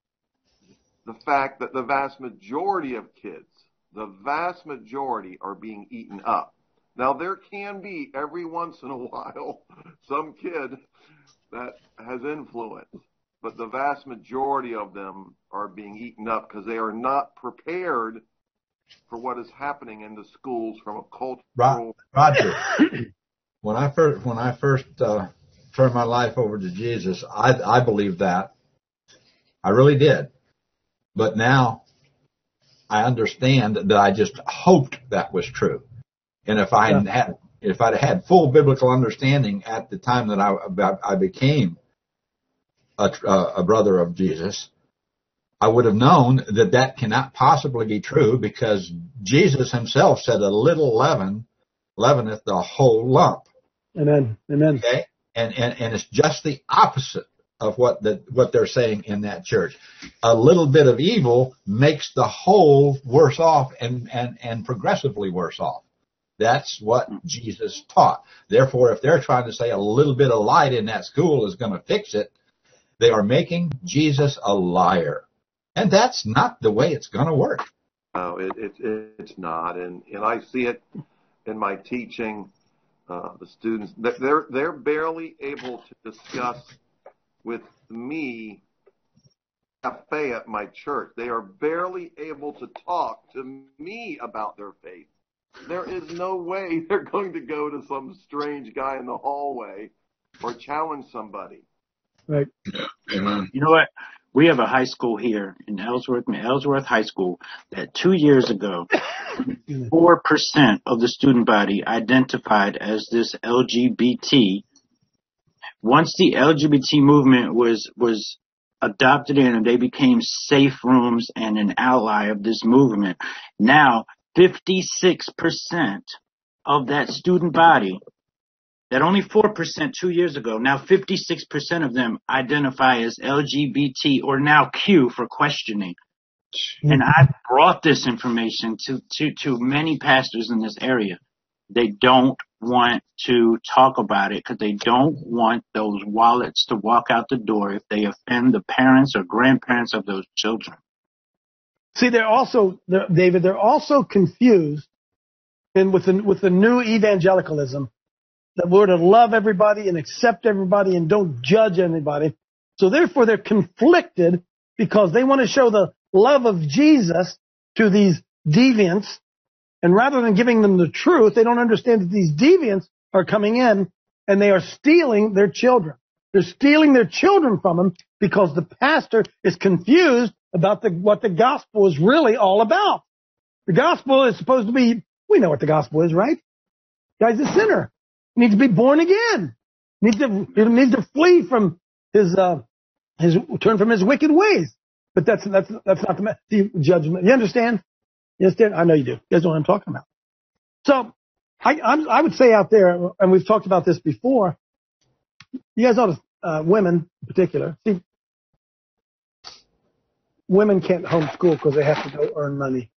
on the fact that the vast majority of kids, the vast majority are being eaten up. Now, there can be every once in a while some kid that has influence, but the vast majority of them are being eaten up because they are not prepared for what is happening in the schools from a cultural. Roger, when I first when I first uh, turned my life over to Jesus, I I believed that. I really did, but now I understand that I just hoped that was true. And if I yeah. had, if I'd had full biblical understanding at the time that I, I became a, a brother of Jesus, I would have known that that cannot possibly be true because Jesus himself said a little leaven leaveneth the whole lump. Amen. Amen. Okay. And, and, and it's just the opposite of what the, what they're saying in that church. A little bit of evil makes the whole worse off and, and, and progressively worse off. That's what Jesus taught. Therefore, if they're trying to say a little bit of light in that school is going to fix it, they are making Jesus a liar. And that's not the way it's going to work. No, it, it, it's not. And, and I see it in my teaching. Uh, the students, they're, they're barely able to discuss with me cafe at my church. They are barely able to talk to me about their faith. There is no way they're going to go to some strange guy in the hallway or challenge somebody. Right. You know what? We have a high school here in Ellsworth, Ellsworth High School, that two years ago, four percent of the student body identified as this L G B T. Once the L G B T movement was was adopted in and they became safe rooms and an ally of this movement, now fifty-six percent of that student body, that only four percent two years ago, now fifty-six percent of them identify as L G B T or now Q for questioning. And I brought this information to, to, to many pastors in this area. They don't want to talk about it because they don't want those wallets to walk out the door if they offend the parents or grandparents of those children. See, they're also, they're, David, they're also confused in with the, with the new evangelicalism that we're to love everybody and accept everybody and don't judge anybody. So therefore they're conflicted because they want to show the love of Jesus to these deviants. And rather than giving them the truth, they don't understand that these deviants are coming in and they are stealing their children. They're stealing their children from them because the pastor is confused about the, what the gospel is really all about. The gospel is supposed to be, we know what the gospel is, right? Guy's a sinner. He needs to be born again. He needs to, he needs to flee from his, uh, his, turn from his wicked ways. But that's, that's, that's not the, the judgment. You understand? You understand? I know you do. You guys know what I'm talking about. So, I, I'm, I would say out there, and we've talked about this before, you guys notice, uh, women in particular, see, women can't homeschool because they have to go earn money.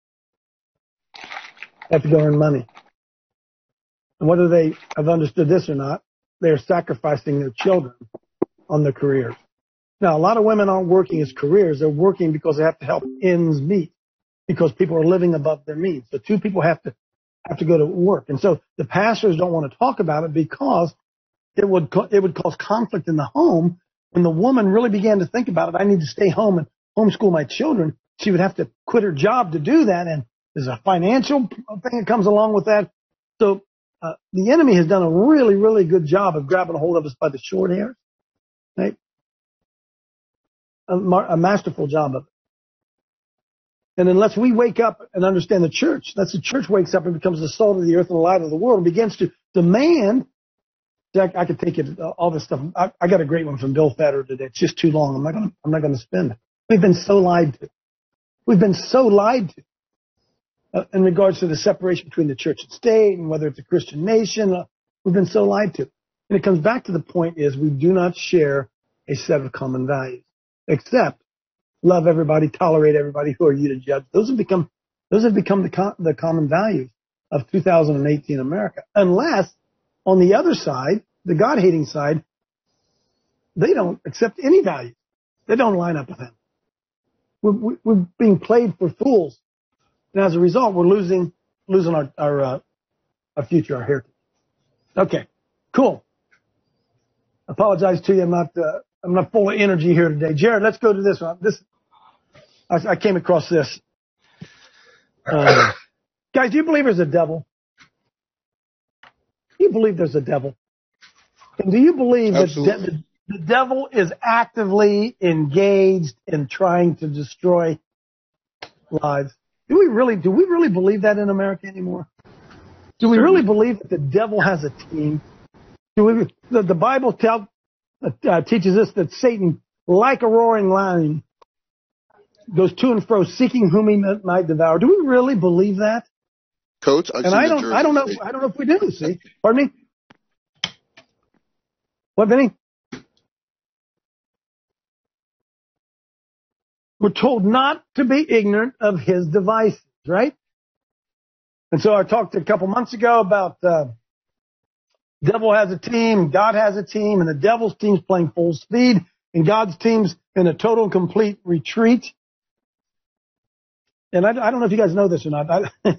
They have to go earn money. And whether they have understood this or not, they're sacrificing their children on their careers. Now, a lot of women aren't working as careers. They're working because they have to help ends meet, because people are living above their means. So two people have to have to go to work. And so the pastors don't want to talk about it because it would co- it would cause conflict in the home. When the woman really began to think about it, I need to stay home and homeschool my children, she would have to quit her job to do that. And there's a financial thing that comes along with that. So uh, the enemy has done a really, really good job of grabbing a hold of us by the short hairs. Right? A, mar- a masterful job of it. And unless we wake up and understand the church, that's the church wakes up and becomes the salt of the earth and the light of the world and begins to demand. I, I could take it, all this stuff. I, I got a great one from Bill Fatter today. It's just too long. I'm not going to, I'm not going to spend it. We've been so lied to. We've been so lied to uh, in regards to the separation between the church and state and whether it's a Christian nation. Uh, we've been so lied to. And it comes back to the point is we do not share a set of common values, except love everybody, tolerate everybody. Who are you to judge? Those have become, those have become the, com- the common values of two thousand eighteen America. Unless on the other side, the God-hating side, they don't accept any values. They don't line up with them. We're, we're being played for fools. And as a result, we're losing, losing our, our, uh, our future, our heritage. Okay. Cool. I apologize to you. I'm not, uh, I'm not full of energy here today. Jared, let's go to this one. This, I, I came across this. Uh, guys, do you believe there's a devil? Do you believe there's a devil? And do you believe Absolutely. that de- the devil is actively engaged in trying to destroy lives? Do we really, do we really believe that in America anymore? Do we really believe that the devil has a team? Do we, the, the Bible tell, uh, teaches us that Satan, like a roaring lion, goes to and fro seeking whom he might devour. Do we really believe that? Coach, I've and I don't, I don't know, I don't know if we do. See, pardon me. What, Vinny? We're told not to be ignorant of his devices, right? And so I talked a couple months ago about uh, devil has a team, God has a team, and the devil's team's playing full speed, and God's team's in a total and complete retreat. And I, I don't know if you guys know this or not. I,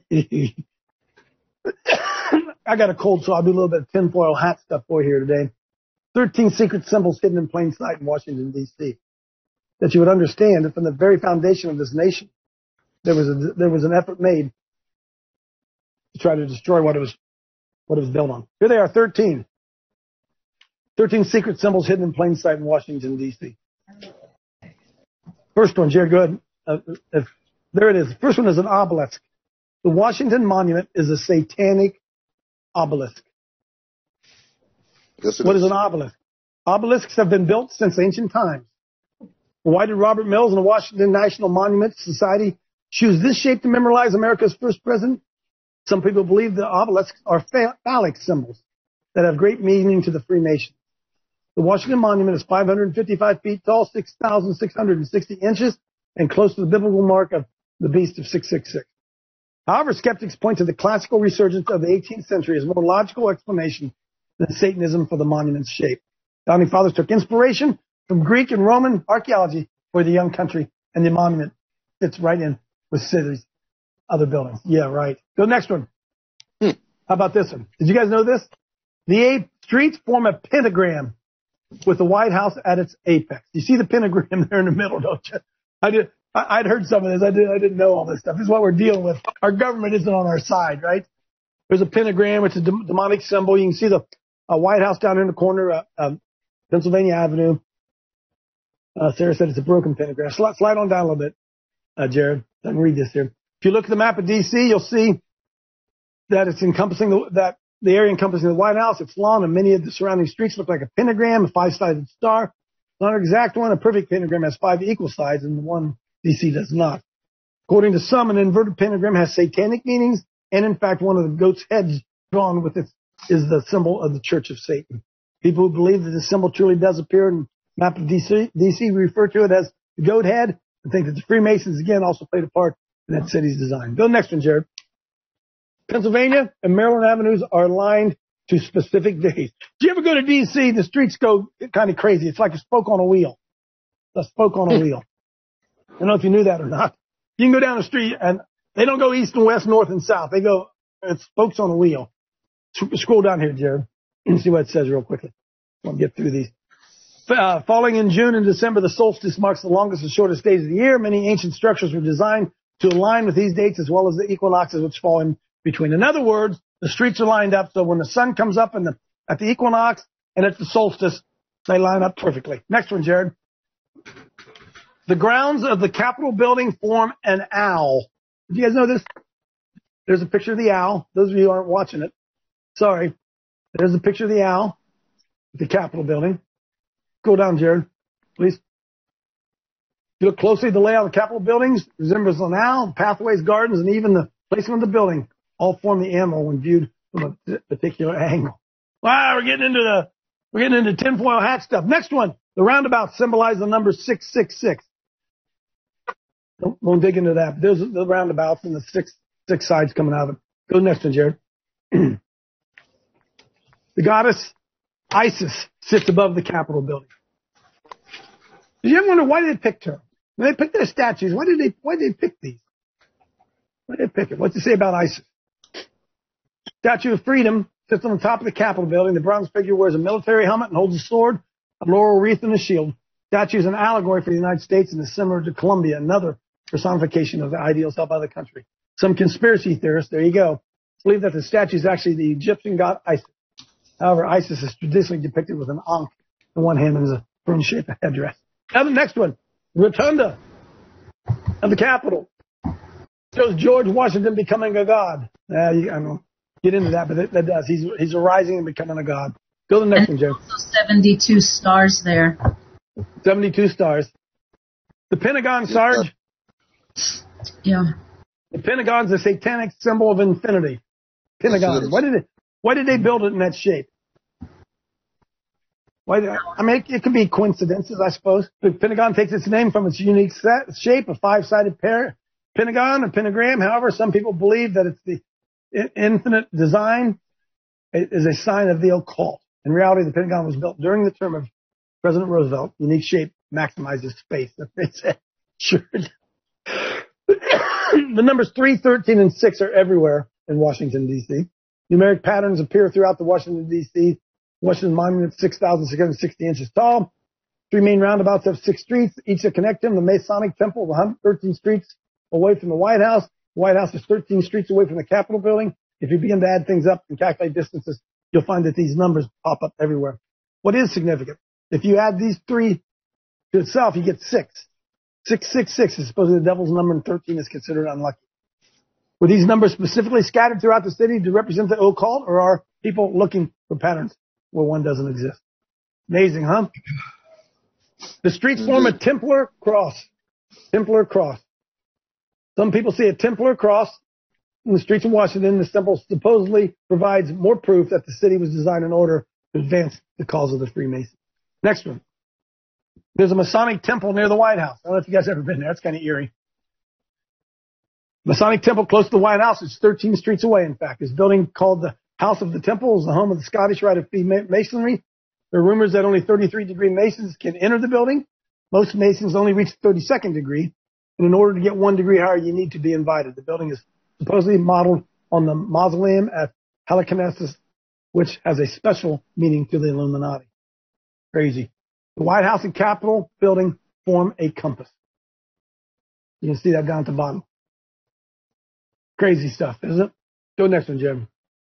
I got a cold, so I'll do a little bit of tinfoil hat stuff for you here today. Thirteen secret symbols hidden in plain sight in Washington, D C That you would understand that from the very foundation of this nation, there was a, there was an effort made to try to destroy what it was, what it was built on. Here they are, thirteen. thirteen secret symbols hidden in plain sight in Washington, D C First one, Jared, go ahead. Uh, if, there it is. The first one is an obelisk. The Washington Monument is a satanic obelisk. Yes, what is. is an obelisk? Obelisks have been built since ancient times. Why did Robert Mills and the Washington National Monument Society choose this shape to memorialize America's first president? Some people believe the obelisks are phallic symbols that have great meaning to the Freemasons. The Washington Monument is five hundred fifty-five feet tall, six thousand six hundred sixty inches, and close to the biblical mark of the beast of six six six. However, skeptics point to the classical resurgence of the eighteenth century as a more logical explanation than Satanism for the monument's shape. Founding fathers took inspiration from Greek and Roman archaeology for the young country, and the monument fits right in with cities, other buildings. Yeah, right. Go next one. Hmm. How about this one? Did you guys know this? The eight streets form a pentagram with the White House at its apex. You see the pentagram there in the middle, don't you? I did. I, I'd heard some of this. I didn't. I didn't know all this stuff. This is what we're dealing with. Our government isn't on our side, right? There's a pentagram. It's a de- demonic symbol. You can see the uh, White House down in the corner, uh, um, Pennsylvania Avenue. Uh, Sarah said it's a broken pentagram. Slide, slide on down a little bit, uh, Jared. I can read this here. If you look at the map of D C, you'll see that it's encompassing the, that the area encompassing the White House, its lawn, and many of the surrounding streets look like a pentagram, a five-sided star. Not an exact one. A perfect pentagram has five equal sides, and the one D C does not. According to some, an inverted pentagram has satanic meanings, and in fact, one of the goat's heads drawn with it is the symbol of the Church of Satan. People who believe that this symbol truly does appear in the map of D C, D C refer to it as the goat head, and think that the Freemasons, again, also played a part in that city's design. Go to the next one, Jared. Pennsylvania and Maryland avenues are lined to specific days. Do you ever go to D C? The streets go kind of crazy. It's like a spoke on a wheel. A spoke on a wheel. I don't know if you knew that or not. You can go down the street and they don't go east and west, north and south. They go, it's spokes on a wheel. Scroll down here, Jared, and see what it says real quickly. I'll get through these. Uh, falling in June and December, the solstice marks the longest and shortest days of the year. Many ancient structures were designed to align with these dates as well as the equinoxes which fall in between. In other words, the streets are lined up so when the sun comes up in the, at the equinox and at the solstice, they line up perfectly. Next one, Jared. The grounds of the Capitol building form an owl. Did you guys know this? There's a picture of the owl. Those of you who aren't watching it, sorry. There's a picture of the owl at the Capitol building. Go down, Jared, please. If you look closely at the layout of the Capitol buildings, resembles an owl, pathways, gardens, and even the placement of the building all form the animal when viewed from a particular angle. Wow, we're getting into the we're getting into tinfoil hat stuff. Next one, the roundabout symbolize the number six six six. Don't, won't dig into that. But there's the roundabouts and the six six sides coming out of it. Go to the next one, Jared. The goddess Isis sits above the Capitol building. Did you ever wonder why did they pick her? When they picked their statues, why did they why did they pick these? Why did they pick it? What's it say about Isis? Statue of Freedom sits on the top of the Capitol building. The bronze figure wears a military helmet and holds a sword, a laurel wreath, and a shield. Statue is an allegory for the United States and is similar to Columbia, another personification of the ideals held by the country. Some conspiracy theorists, there you go, believe that the statue is actually the Egyptian god Isis. However, Isis is traditionally depicted with an ankh in one hand and is a throne-shaped headdress. Now the next one, Rotunda of the Capitol. Shows George Washington becoming a god. Uh, you, I don't know, get into that, but that, that does. He's he's arising and becoming a god. Go to the next and one, Joe. Also seventy-two stars there. seventy-two stars. The Pentagon, Sarge. Yeah. The Pentagon's a satanic symbol of infinity. Pentagon. Why did it? Why did they build it in that shape? Why? Did, I mean, it, it could be coincidences, I suppose. The Pentagon takes its name from its unique set, shape, a five-sided pair. Pentagon, a pentagram. However, some people believe that it's the infinite design is a sign of the occult. In reality, the Pentagon was built during the term of President Roosevelt. Unique shape maximizes space. They said, sure. The numbers three, thirteen, and six are everywhere in Washington, D C Numeric patterns appear throughout the Washington, D C Washington Monument, six thousand six hundred sixty inches tall. Three main roundabouts have six streets, each that connect them. The Masonic Temple, one hundred thirteen streets away from the White House. The White House is thirteen streets away from the Capitol building. If you begin to add things up and calculate distances, you'll find that these numbers pop up everywhere. What is significant? If you add these three to itself, you get six. six six six is supposedly the devil's number, and thirteen is considered unlucky. Were these numbers specifically scattered throughout the city to represent the occult, or are people looking for patterns where one doesn't exist? Amazing, huh? The streets form a Templar cross. Templar cross. Some people see a Templar cross in the streets of Washington. The symbol supposedly provides more proof that the city was designed in order to advance the cause of the Freemasons. Next one. There's a Masonic temple near the White House. I don't know if you guys have ever been there. It's kind of eerie. Masonic temple close to the White House. It's thirteen streets away, in fact. This building called the House of the Temple is the home of the Scottish Rite of Masonry. There are rumors that only thirty-three degree Masons can enter the building. Most Masons only reach thirty-second degree. And in order to get one degree higher, you need to be invited. The building is supposedly modeled on the mausoleum at Halicarnassus, which has a special meaning to the Illuminati. Crazy. The White House and Capitol building form a compass. You can see that down at the bottom. Crazy stuff, isn't it? Go next one, Jim.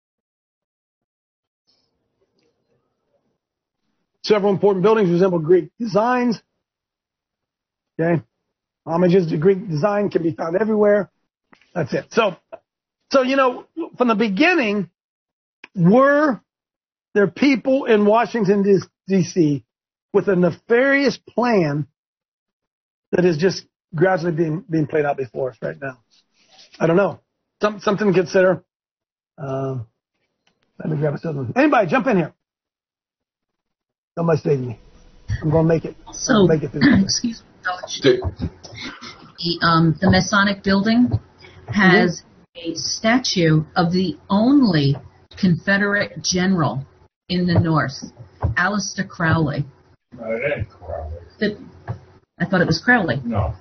Several important buildings resemble Greek designs. Okay. Homages to Greek design can be found everywhere. That's it. So, so, you know, from the beginning, were there people in Washington, D C with a nefarious plan that is just gradually being being played out before us right now? I don't know. Some, something to consider. Um, let me grab something. Anybody, jump in here. Somebody save me. I'm going to make it. So, make it through excuse me, Coach. The, um, the Masonic building has mm-hmm. a statue of the only Confederate general in the North, Aleister Crowley. No, it ain't Crowley. The, I thought it was Crowley. No.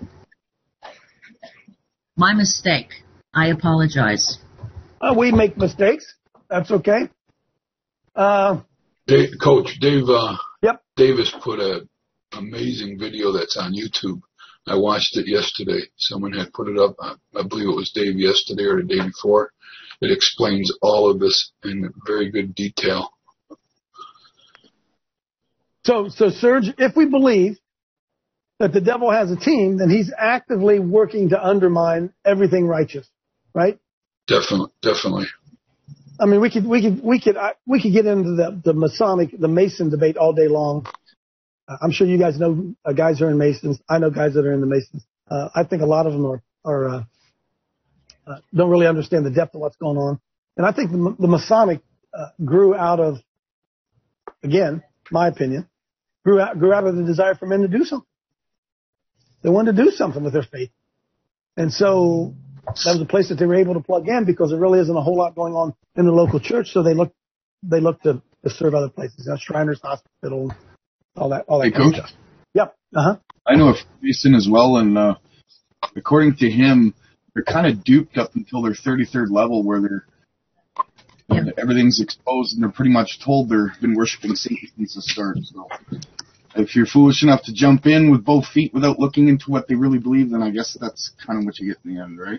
My mistake. I apologize. Uh, we make mistakes. That's okay. Uh, Dave, Coach Dave uh, yep. Davis put a amazing video that's on YouTube. I watched it yesterday. Someone had put it up. I, I believe it was Dave yesterday or the day before. It explains all of this in very good detail. So, so Serge, if we believe that the devil has a team, then he's actively working to undermine everything righteous, right? Definitely, definitely. I mean, we could, we could, we could, I, we could get into the, the Masonic, the Mason debate all day long. Uh, I'm sure you guys know uh, guys who are in Masons. I know guys that are in the Masons. Uh, I think a lot of them are, are uh, uh, don't really understand the depth of what's going on. And I think the, the Masonic uh, grew out of, again, my opinion, grew out, grew out of the desire for men to do something. They wanted to do something with their faith. And so that was a place that they were able to plug in because there really isn't a whole lot going on in the local church. So they looked, they looked to, to serve other places, you know, Shriners Hospital, all that, all that hey, kind Coach. of stuff. Yep. Uh-huh. I know a Freemason as well, and uh, according to him, they're kind of duped up until their thirty-third level where they're yeah. everything's exposed and they're pretty much told they've been worshiping Satan since the start. So if you're foolish enough to jump in with both feet without looking into what they really believe, then I guess that's kind of what you get in the end, right?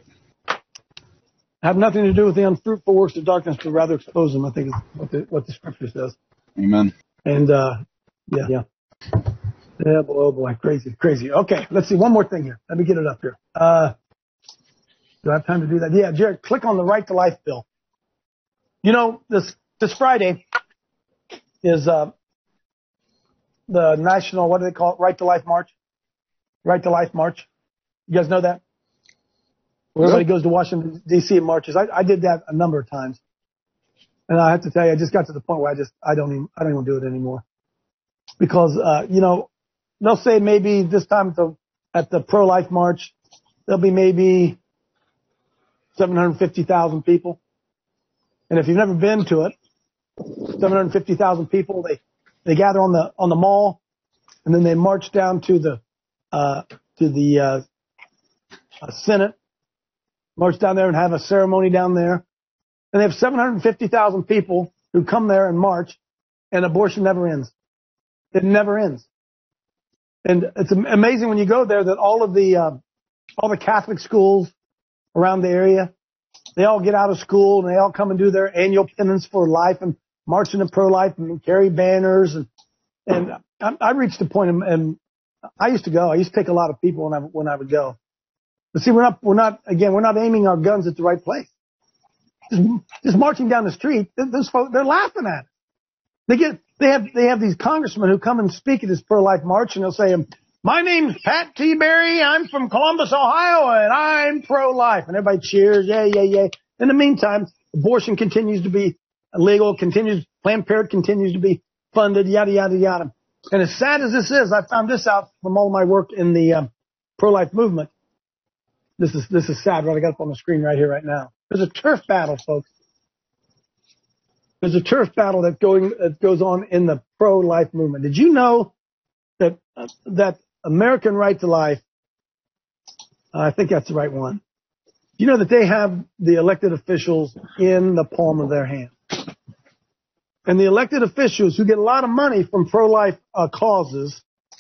Have nothing to do with the unfruitful works of darkness, but rather expose them, I think is what the, what the scripture says. Amen. And, uh, yeah, yeah. Yeah, boy, oh boy, crazy, crazy. Okay, let's see, one more thing here. Let me get it up here. Uh, do I have time to do that? Yeah, Jared, click on the Right to Life bill. You know, this, this Friday is, uh, the national, what do they call it? Right to Life March? Right to Life March. You guys know that? Where everybody goes to Washington, D C and marches. I, I did that a number of times. And I have to tell you, I just got to the point where I just, I don't even, I don't even do it anymore. Because, uh, you know, they'll say maybe this time at the, at the pro-life march, there'll be maybe seven hundred fifty thousand people. And if you've never been to it, seven hundred fifty thousand people, they, they gather on the, on the mall, and then they march down to the, uh, to the, uh, uh, Senate, march down there and have a ceremony down there. And they have seven hundred fifty thousand people who come there and march, and abortion never ends. It never ends. And it's amazing when you go there that all of the, uh, all the Catholic schools around the area, they all get out of school and they all come and do their annual penance for life and march into pro-life and carry banners. And, and I, I reached a point, and, and I used to go. I used to take a lot of people when I, when I would go. But see, we're not, we're not, again, we're not aiming our guns at the right place. Just, just marching down the street, those folks, they're laughing at it. They get, they have, they have these congressmen who come and speak at this pro-life march, and they'll say, "My name's Pat T. Berry. I'm from Columbus, Ohio, and I'm pro-life." And everybody cheers, yay, yay, yay. In the meantime, abortion continues to be illegal, continues, Planned Parenthood continues to be funded, yada, yada, yada. And as sad as this is, I found this out from all my work in the um, pro-life movement. This is, this is sad, what I got up on the screen right here, right now. There's a turf battle, folks. There's a turf battle that going that goes on in the pro-life movement. Did you know that uh, that American Right to Life? Uh, I think that's the right one. You know that they have the elected officials in the palm of their hand, and the elected officials who get a lot of money from pro-life uh, causes,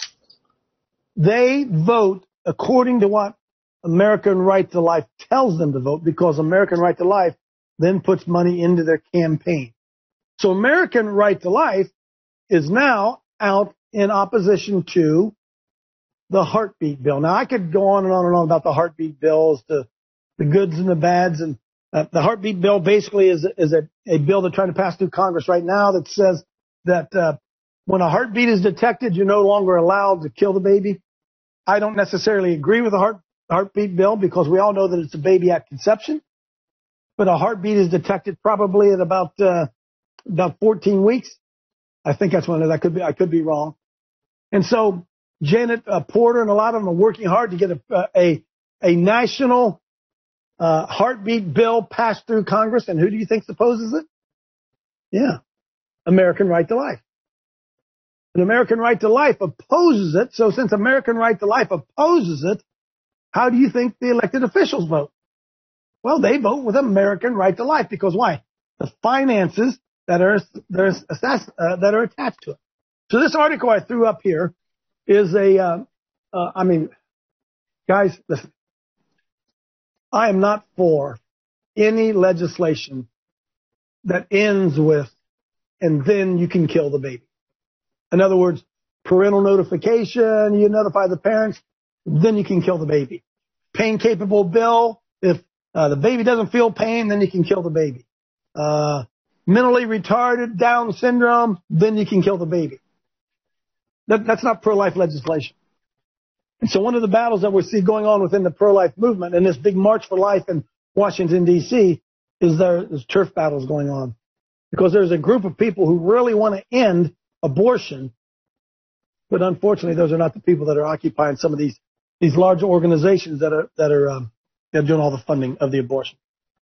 they vote according to what American Right to Life tells them to vote, because American Right to Life then puts money into their campaign. So American Right to Life is now out in opposition to the heartbeat bill. Now, I could go on and on and on about the heartbeat bills, the, the goods and the bads, and Uh, the heartbeat bill basically is, is a, a bill they're trying to pass through Congress right now that says that uh, when a heartbeat is detected, you're no longer allowed to kill the baby. I don't necessarily agree with the heart, heartbeat bill because we all know that it's a baby at conception. But a heartbeat is detected probably at about uh, about fourteen weeks. I think that's when it is. I could be I could be wrong. And so Janet uh, Porter and a lot of them are working hard to get a a, a national uh, heartbeat bill passed through Congress. And who do you think opposes it? Yeah, American Right to Life. And American Right to Life opposes it. So since American Right to Life opposes it, how do you think the elected officials vote? Well, they vote with American Right to Life because why? The finances that are that are, assess, uh, that are attached to it. So this article I threw up here is a, uh, uh, I mean, guys, listen. I am not for any legislation that ends with, and then you can kill the baby. In other words, parental notification, you notify the parents, then you can kill the baby. Pain-capable bill, if uh, the baby doesn't feel pain, then you can kill the baby. Uh, mentally retarded, Down syndrome, then you can kill the baby. That, that's not pro-life legislation. And so one of the battles that we see going on within the pro-life movement and this big March for Life in Washington, D C, is there, there's turf battles going on. Because there's a group of people who really want to end abortion, but unfortunately, those are not the people that are occupying some of these these large organizations that are that are um, that are doing all the funding of the abortion.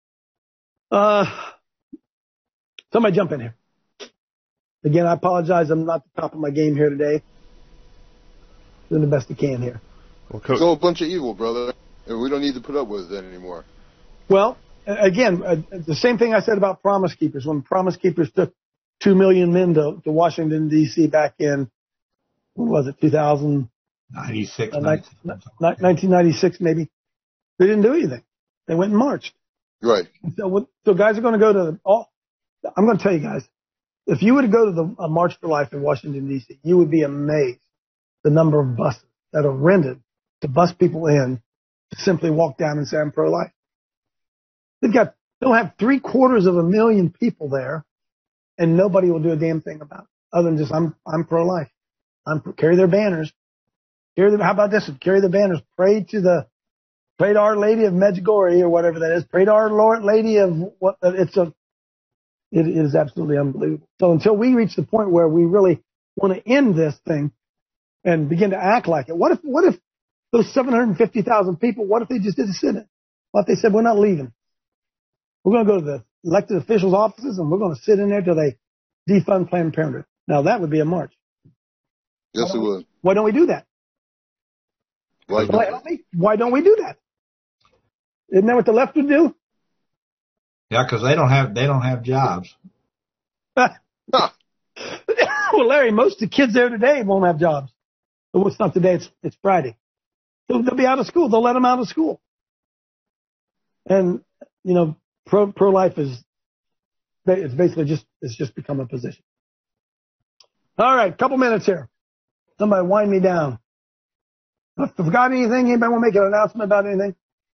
Uh, somebody jump in here. Again, I apologize. I'm not at the top of my game here today. Doing the best I can here. Well, it's all a bunch of evil, brother, and we don't need to put up with it anymore. Well, again, uh, the same thing I said about Promise Keepers. When Promise Keepers took two million men to, to Washington, D C back in, what was it, two thousand? ninety-six, uh, nineteen ninety-six maybe. They didn't do anything. They went and marched. Right. So, what, so guys are going to go to, all, I'm going to tell you guys, if you were to go to the uh, March for Life in Washington, D C, you would be amazed the number of buses that are rented to bus people in to simply walk down and say, I'm pro-life. They've got, they'll have three quarters of a million people there, and nobody will do a damn thing about it, other than just, I'm, I'm pro-life. I'm, carry their banners. Carry the, how about this? Carry the banners. Pray to the, pray to Our Lady of Medjugorje or whatever that is. Pray to Our Lord Lady of what, it's a, it is absolutely unbelievable. So until we reach the point where we really want to end this thing and begin to act like it, what if, what if those seven hundred fifty thousand people, what if they just did a sit-in? What if they said, we're not leaving? We're going to go to the elected officials' offices and we're going to sit in there till they defund Planned Parenthood. Now that would be a march. Yes, it would. Why don't we do that? Why don't we? Why don't we do that? Isn't that what the left would do? Yeah, because they don't have they don't have jobs. Well, Larry, most of the kids there today won't have jobs. Well, it's not today; it's it's Friday. So they'll be out of school. They'll let them out of school. And you know, pro pro life is it's basically just it's just become a position. All right, couple minutes here. Somebody wind me down. If I forgot anything, anybody want to make an announcement about anything?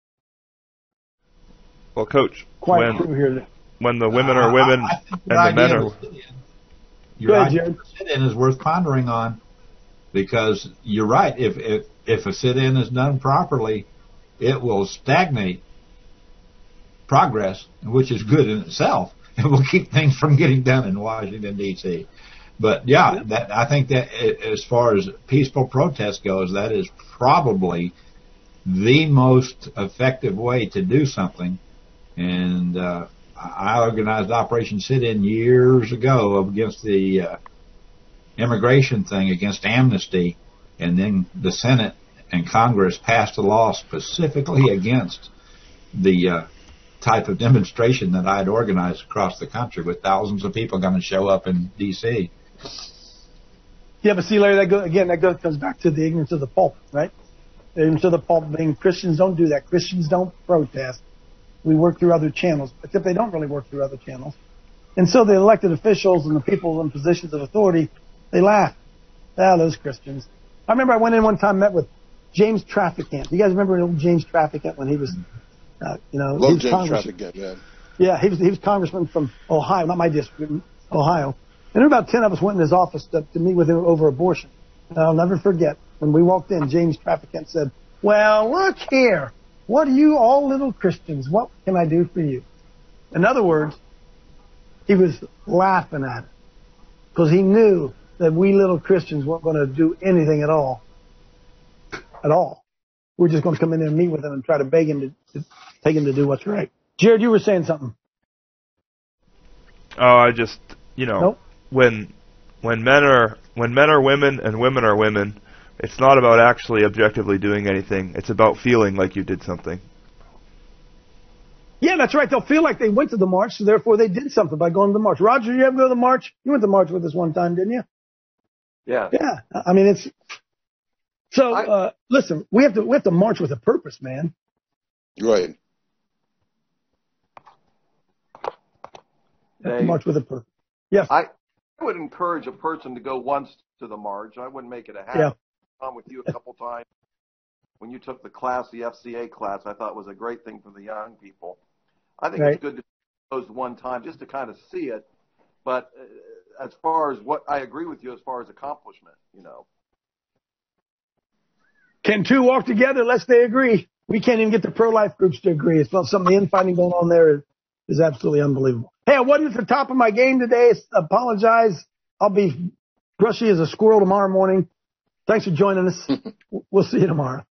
Well, Coach, Quiet when, crew here. when the women are women uh, and the men are... Your ahead, idea of a sit-in is worth pondering on, because you're right. If, if, if a sit-in is done properly, it will stagnate progress, which is good in itself. It will keep things from getting done in Washington, D C But yeah, that, I think that as far as peaceful protest goes, that is probably the most effective way to do something. And uh, I organized Operation Sit-In years ago against the uh, immigration thing, against amnesty, and then the Senate and Congress passed a law specifically against the uh, type of demonstration that I had organized across the country, with thousands of people going to show up in D C Yeah, but see, Larry, that go, again, that goes, comes back to the ignorance of the pulpit, right? The ignorance of the pulpit being Christians don't do that. Christians don't protest. We work through other channels, except they don't really work through other channels. And so the elected officials and the people in positions of authority, they laugh. Ah, those Christians. I remember I went in one time, met with James Trafficant. You guys remember old James Trafficant when he was Uh, you know, Love he was James Congressman. Traficant, man. Yeah, he was he was congressman from Ohio, not my district, Ohio. And there were about ten of us went in his office to, to meet with him over abortion. And I'll never forget when we walked in. James Traficant said, "Well, look here. What are you all little Christians? What can I do for you?" In other words, he was laughing at it because he knew that we little Christians weren't going to do anything at all. At all. We're just going to come in there and meet with him and try to beg him to, to take him to do what's right. Jared, you were saying something. Oh, I just, you know, Nope. when when men are when men are women and women are women, it's not about actually objectively doing anything. It's about feeling like you did something. Yeah, that's right. They'll feel like they went to the march, so therefore they did something by going to the march. Roger, you ever go to the march? You went to the march with us one time, didn't you? Yeah. Yeah. I mean, it's so. Uh, listen, we have to we have to march with a purpose, man. Right. We have to march with a purpose. Yes. I would encourage a person to go once to the march. I wouldn't make it a habit. Yeah. I've gone with you a couple times. When you took the class, the F C A class, I thought it was a great thing for the young people. I think Right. it's good to go one time just to kind of see it. But uh, as far as what I agree with you as far as accomplishment, you know. Can two walk together unless they agree? We can't even get the pro-life groups to agree. It's not some of the infighting going on there is absolutely unbelievable. Hey, I wasn't at the top of my game today. Apologize. I'll be brushy as a squirrel tomorrow morning. Thanks for joining us. We'll see you tomorrow.